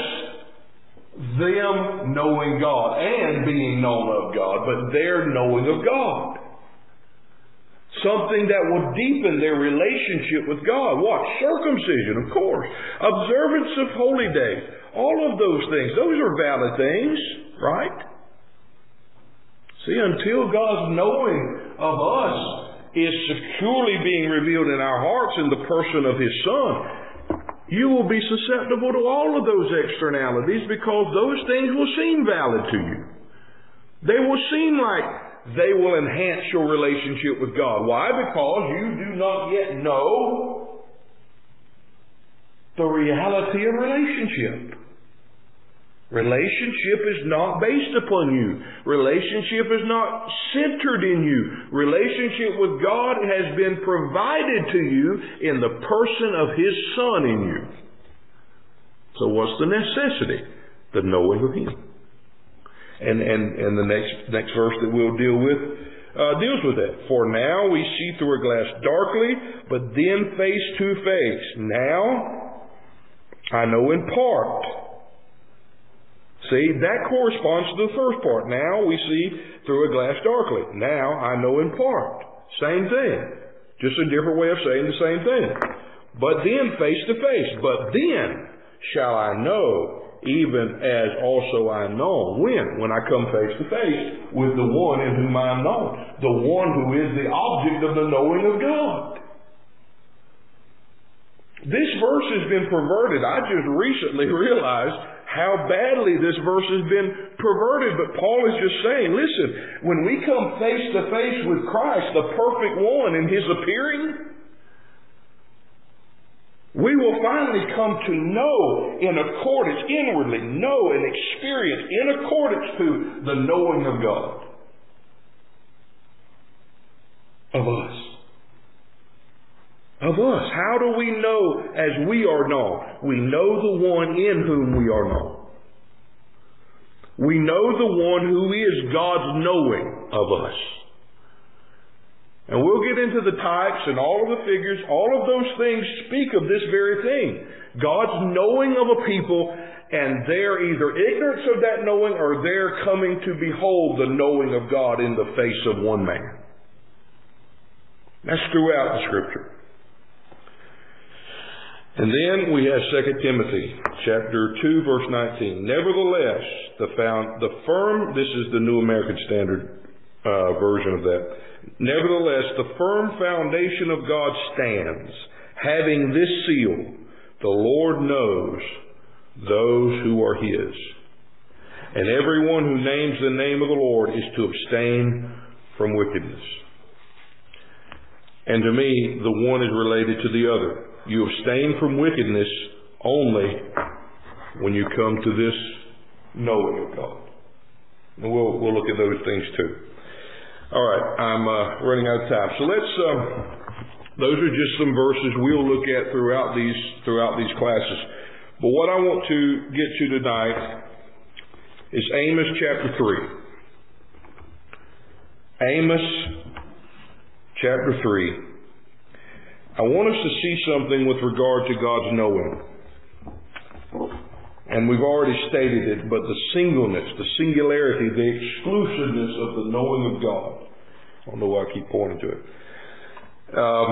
Speaker 2: them knowing God and being known of God, but their knowing of God. Something that will deepen their relationship with God. What? Circumcision, of course. Observance of holy days. All of those things. Those are valid things, right? See, until God's knowing of us is securely being revealed in our hearts in the person of His Son, you will be susceptible to all of those externalities because those things will seem valid to you. They will seem like they will enhance your relationship with God. Why? Because you do not yet know the reality of relationship. Relationship is not based upon you. Relationship is not centered in you. Relationship with God has been provided to you in the person of His Son in you. So what's the necessity? The knowing of Him. And and, and the next next verse that we'll deal with uh, deals with that. For now we see through a glass darkly, but then face to face. Now I know in part. See, that corresponds to the first part. Now we see through a glass darkly. Now I know in part. Same thing. Just a different way of saying the same thing. But then face to face. But then shall I know even as also I am known. When? When I come face to face with the one in whom I am known. The one who is the object of the knowing of God. This verse has been perverted. I just recently realized how badly this verse has been perverted. But Paul is just saying, listen, when we come face to face with Christ, the perfect one, in His appearing, we will finally come to know in accordance, inwardly know and experience in accordance to the knowing of God. Of us. Of us. How do we know as we are known? We know the one in whom we are known. We know the one who is God's knowing of us. And we'll get into the types and all of the figures. All of those things speak of this very thing. God's knowing of a people, and their either ignorance of that knowing or their coming to behold the knowing of God in the face of one man. That's throughout the Scripture. And then we have Second Timothy chapter two, verse nineteen. Nevertheless, the found the firm, this is the New American Standard uh, version of that. Nevertheless, the firm foundation of God stands, having this seal: the Lord knows those who are His. And everyone who names the name of the Lord is to abstain from wickedness. And to me, the one is related to the other. You abstain from wickedness only when you come to this knowing of God. And we'll, we'll look at those things too. All right, I'm uh, running out of time. So let's, um, those are just some verses we'll look at throughout these, throughout these classes. But what I want to get to tonight is Amos chapter three. Amos chapter three. I want us to see something with regard to God's knowing. And we've already stated it, but the singleness, the singularity, the exclusiveness of the knowing of God. I don't know why I keep pointing to it. Um,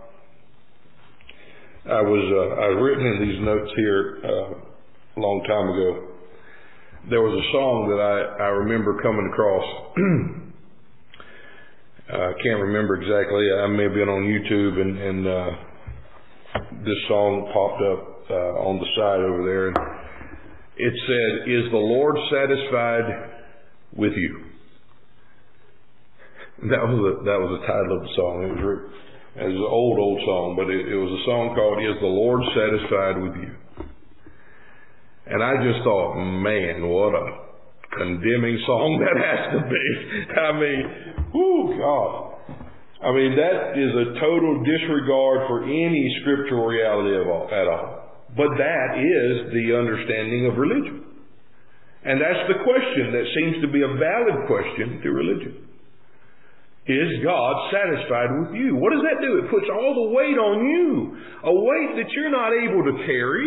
Speaker 2: I was uh, I was written in these notes here uh, a long time ago. There was a song that I, I remember coming across. I uh, can't remember exactly. I may have been on YouTube, and, and uh, this song popped up uh, on the side over there. And it said, "Is the Lord satisfied with you?" That was the, that was the title of the song. It was re- it was an old old song, but it, it was a song called "Is the Lord Satisfied with You?" And I just thought, man, what a condemning song that has to be. I mean, whoo, God. I mean, that is a total disregard for any scriptural reality of all, at all. But that is the understanding of religion. And that's the question that seems to be a valid question to religion. Is God satisfied with you? What does that do? It puts all the weight on you. A weight that you're not able to carry.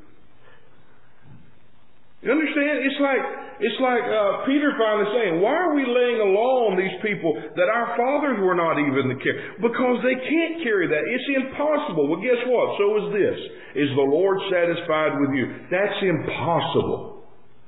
Speaker 2: You understand? It's like it's like uh, Peter finally saying, why are we laying alone these people that our fathers were not even to carry? Because they can't carry that. It's impossible. Well, guess what? So is this. Is the Lord satisfied with you? That's impossible.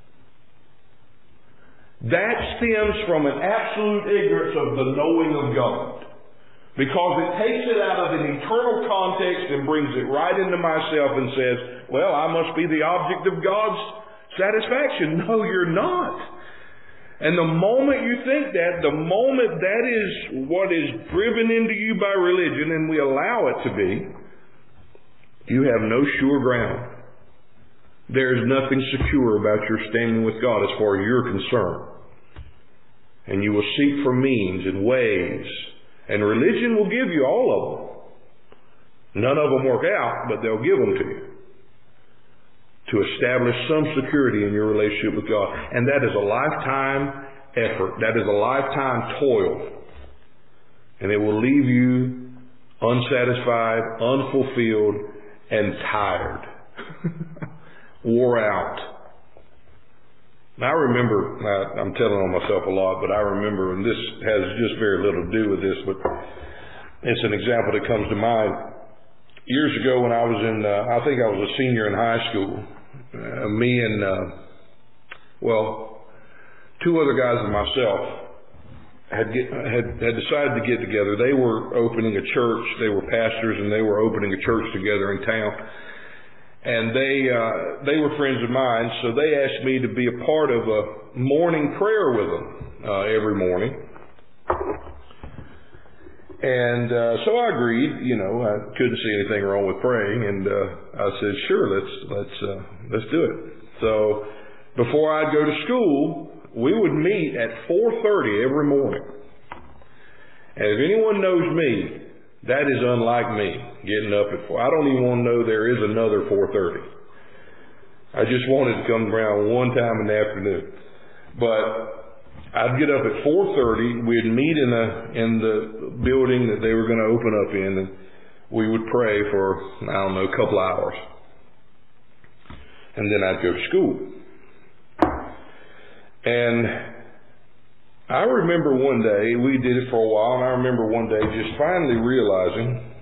Speaker 2: That stems from an absolute ignorance of the knowing of God. Because it takes it out of an eternal context and brings it right into myself and says, well, I must be the object of God's satisfaction. No, you're not. And the moment you think that, the moment that is what is driven into you by religion, and we allow it to be, you have no sure ground. There is nothing secure about your standing with God as far as you're concerned. And you will seek for means and ways. And religion will give you all of them. None of them work out, but they'll give them to you. To establish some security in your relationship with God. And that is a lifetime effort. That is a lifetime toil. And it will leave you unsatisfied, unfulfilled, and tired. Wore out. Now, I remember, I'm telling on myself a lot, but I remember, and this has just very little to do with this, but it's an example that comes to mind. Years ago when I was in, uh, I think I was a senior in high school, uh, me and, uh, well, two other guys and myself had, get, had had decided to get together. They were opening a church. They were pastors, and they were opening a church together in town. And they uh, they were friends of mine, so they asked me to be a part of a morning prayer with them uh, every morning. And uh, so I agreed. You know, I couldn't see anything wrong with praying, and uh, I said, "Sure, let's let's uh, let's do it." So before I'd go to school, we would meet at four thirty every morning. And if anyone knows me, that is unlike me, getting up at four. I don't even want to know there is another four thirty. I just wanted to come around one time in the afternoon. But I'd get up at four thirty. We'd meet in the in the building that they were going to open up in, and we would pray for, I don't know, a couple hours. And then I'd go to school. And I remember one day, we did it for a while, and I remember one day just finally realizing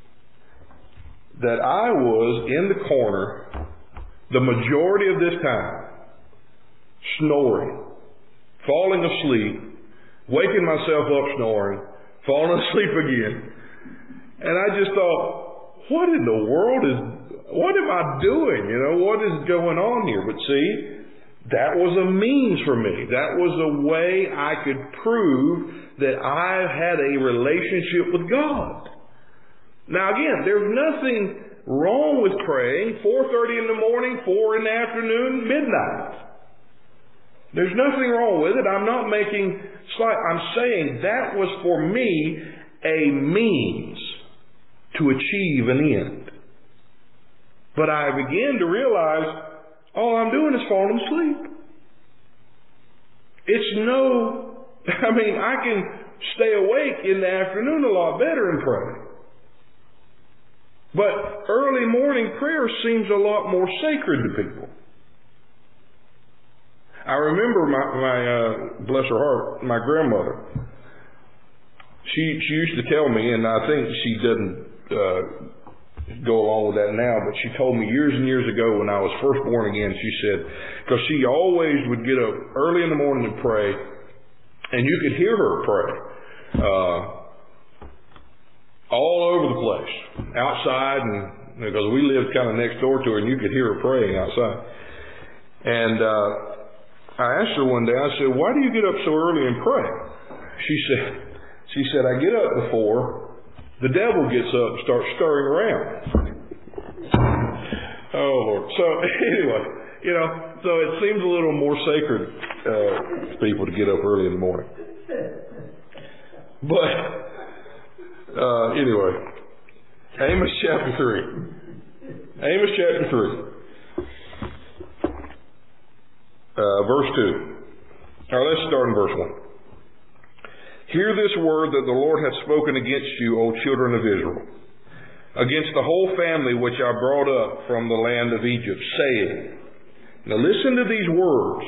Speaker 2: that I was in the corner the majority of this time, snoring, falling asleep, waking myself up snoring, falling asleep again. And I just thought, what in the world is, what am I doing? You know, what is going on here? But see, that was a means for me. That was a way I could prove that I had a relationship with God. Now again, there's nothing wrong with praying four thirty in the morning, four in the afternoon, midnight. There's nothing wrong with it. I'm not making slight. I'm saying that was for me a means to achieve an end. But I began to realize all I'm doing is falling asleep. It's no, I mean, I can stay awake in the afternoon a lot better and pray. But early morning prayer seems a lot more sacred to people. I remember my, my uh, bless her heart, my grandmother. She she used to tell me, and I think she doesn't uh, go along with that now, but she told me years and years ago when I was first born again, she said, because she always would get up early in the morning to pray, and you could hear her pray uh, all over the place, outside, and because we lived kind of next door to her, and you could hear her praying outside. And uh, I asked her one day, I said, why do you get up so early and pray? She said, she said, I get up before the devil gets up and starts stirring around. Oh, Lord. So, anyway, you know, so it seems a little more sacred uh, to people to get up early in the morning. But, uh, anyway, Amos chapter three. Amos chapter three. Uh, verse two. Now let's start in verse one. Hear this word that the Lord hath spoken against you, O children of Israel, against the whole family which I brought up from the land of Egypt, saying, now listen to these words,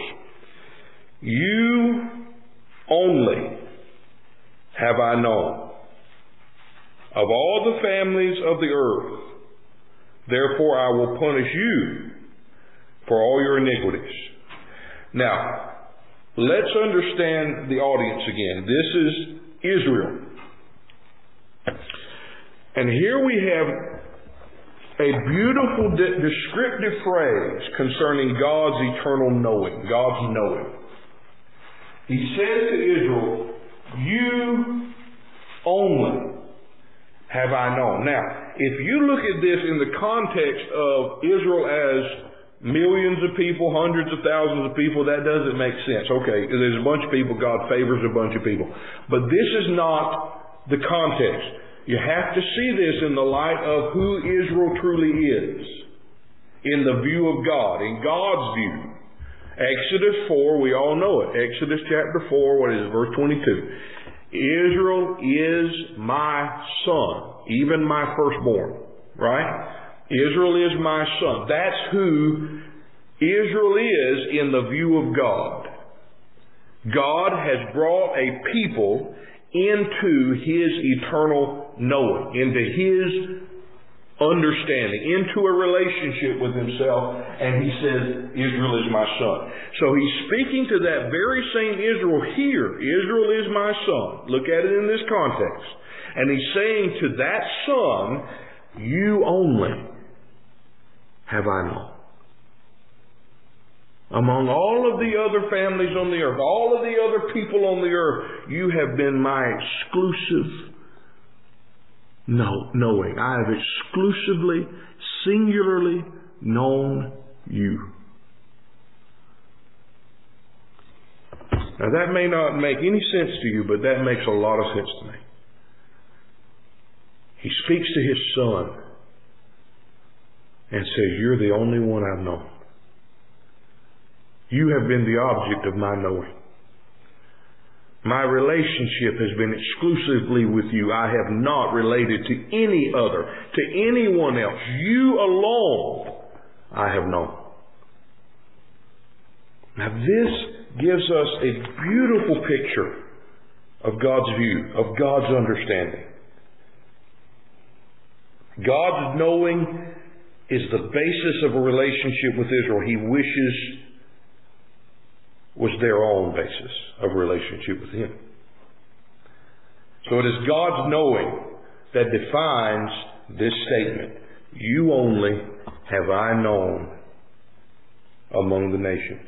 Speaker 2: you only have I known of all the families of the earth, therefore I will punish you for all your iniquities. Now, let's understand the audience again. This is Israel. And here we have a beautiful de- descriptive phrase concerning God's eternal knowing, God's knowing. He says to Israel, you only have I known. Now, if you look at this in the context of Israel as millions of people, hundreds of thousands of people, that doesn't make sense. Okay, there's a bunch of people, God favors a bunch of people. But this is not the context. You have to see this in the light of who Israel truly is, in the view of God, in God's view. Exodus four, we all know it. Exodus chapter four, what is it, verse twenty-two. Israel is my son, even my firstborn, right? Israel is my son. That's who Israel is in the view of God. God has brought a people into His eternal knowing, into His understanding, into a relationship with Himself, and He says, Israel is my son. So He's speaking to that very same Israel here. Israel is my son. Look at it in this context. And He's saying to that son, you only have I known. Among all of the other families on the earth, all of the other people on the earth, you have been my exclusive know, knowing. I have exclusively, singularly known you. Now that may not make any sense to you, but that makes a lot of sense to me. He speaks to His Son and says, you're the only one I've known. You have been the object of my knowing. My relationship has been exclusively with you. I have not related to any other, to anyone else. You alone I have known. Now this gives us a beautiful picture of God's view, of God's understanding. God's knowing is the basis of a relationship with Israel. He wishes was their own basis of relationship with Him. So it is God's knowing that defines this statement. You only have I known among the nations.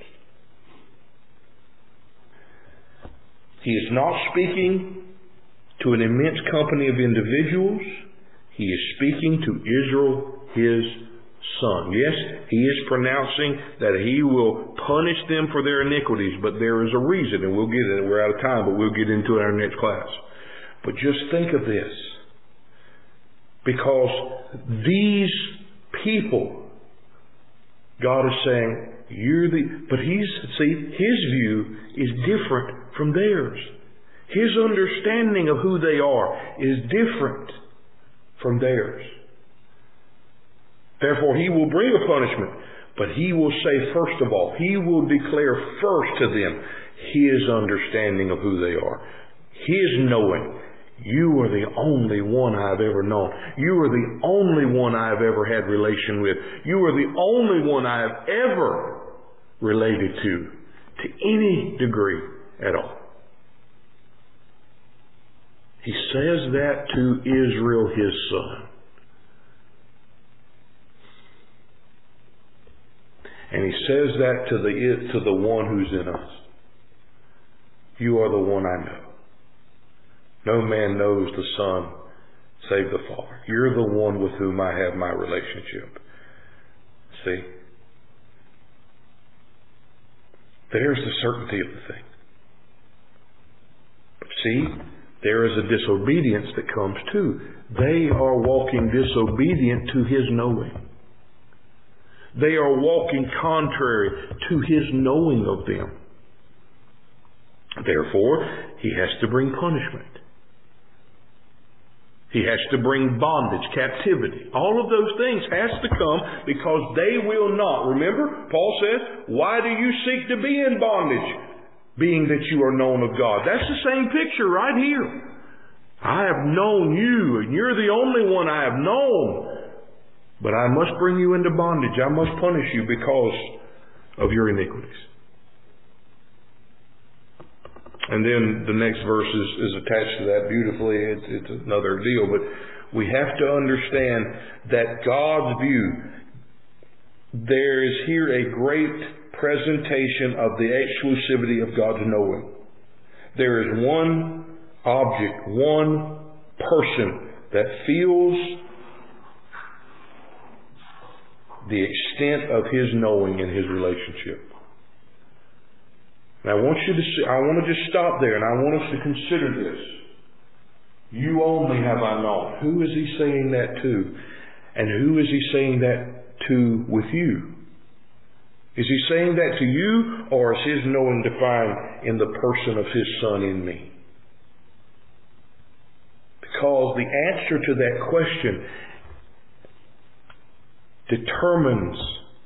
Speaker 2: He is not speaking to an immense company of individuals. He is speaking to Israel, His son. Yes, He is pronouncing that He will punish them for their iniquities, but there is a reason, and we'll get it. We're out of time, but we'll get into it in our next class. But just think of this. Because these people, God is saying, you're the, but He's, see, His view is different from theirs. His understanding of who they are is different from theirs. Therefore, He will bring a punishment, but He will say, first of all, He will declare first to them His understanding of who they are. His knowing. You are the only one I've ever known. You are the only one I've ever had relation with. You are the only one I have ever related to, to any degree at all. He says that to Israel, His son. And He says that to the, to the one who's in us. You are the one I know. No man knows the Son save the Father. You're the one with whom I have my relationship. See? There's the certainty of the thing. But see, there is a disobedience that comes too. They are walking disobedient to His knowing. They are walking contrary to His knowing of them. Therefore, He has to bring punishment. He has to bring bondage, captivity. All of those things has to come because they will not. Remember, Paul says, why do you seek to be in bondage, being that you are known of God? That's the same picture right here. I have known you, and you're the only one I have known. But I must bring you into bondage. I must punish you because of your iniquities. And then the next verse is, is attached to that beautifully. It's, it's another deal. But we have to understand that God's view, there is here a great presentation of the exclusivity of God's knowing. There is one object, one person that feels the extent of His knowing in His relationship. Now I want you to see, I want to just stop there and I want us to consider this. You only have I known. Who is He saying that to? And who is He saying that to with you? Is He saying that to you, or is His knowing defined in the person of His Son in me? Because the answer to that question determines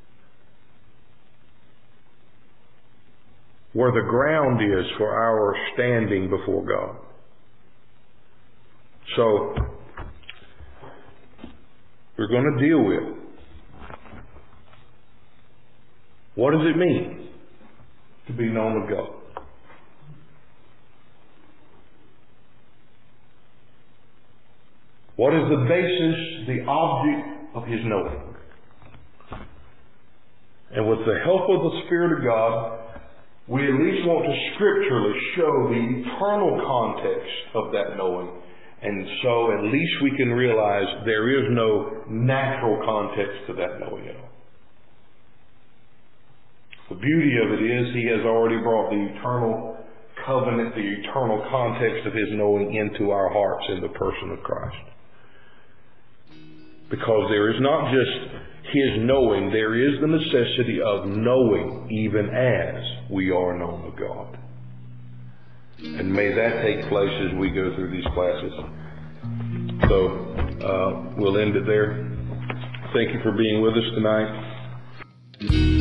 Speaker 2: where the ground is for our standing before God. So, we're going to deal with. What does it mean to be known of God? What is the basis, the object of His knowing? And with the help of the Spirit of God, we at least want to scripturally show the eternal context of that knowing. And so at least we can realize there is no natural context to that knowing at all. The beauty of it is He has already brought the eternal covenant, the eternal context of His knowing into our hearts in the person of Christ. Because there is not just His knowing, there is the necessity of knowing even as we are known of God. And may that take place as we go through these classes. So, uh, we'll end it there. Thank you for being with us tonight.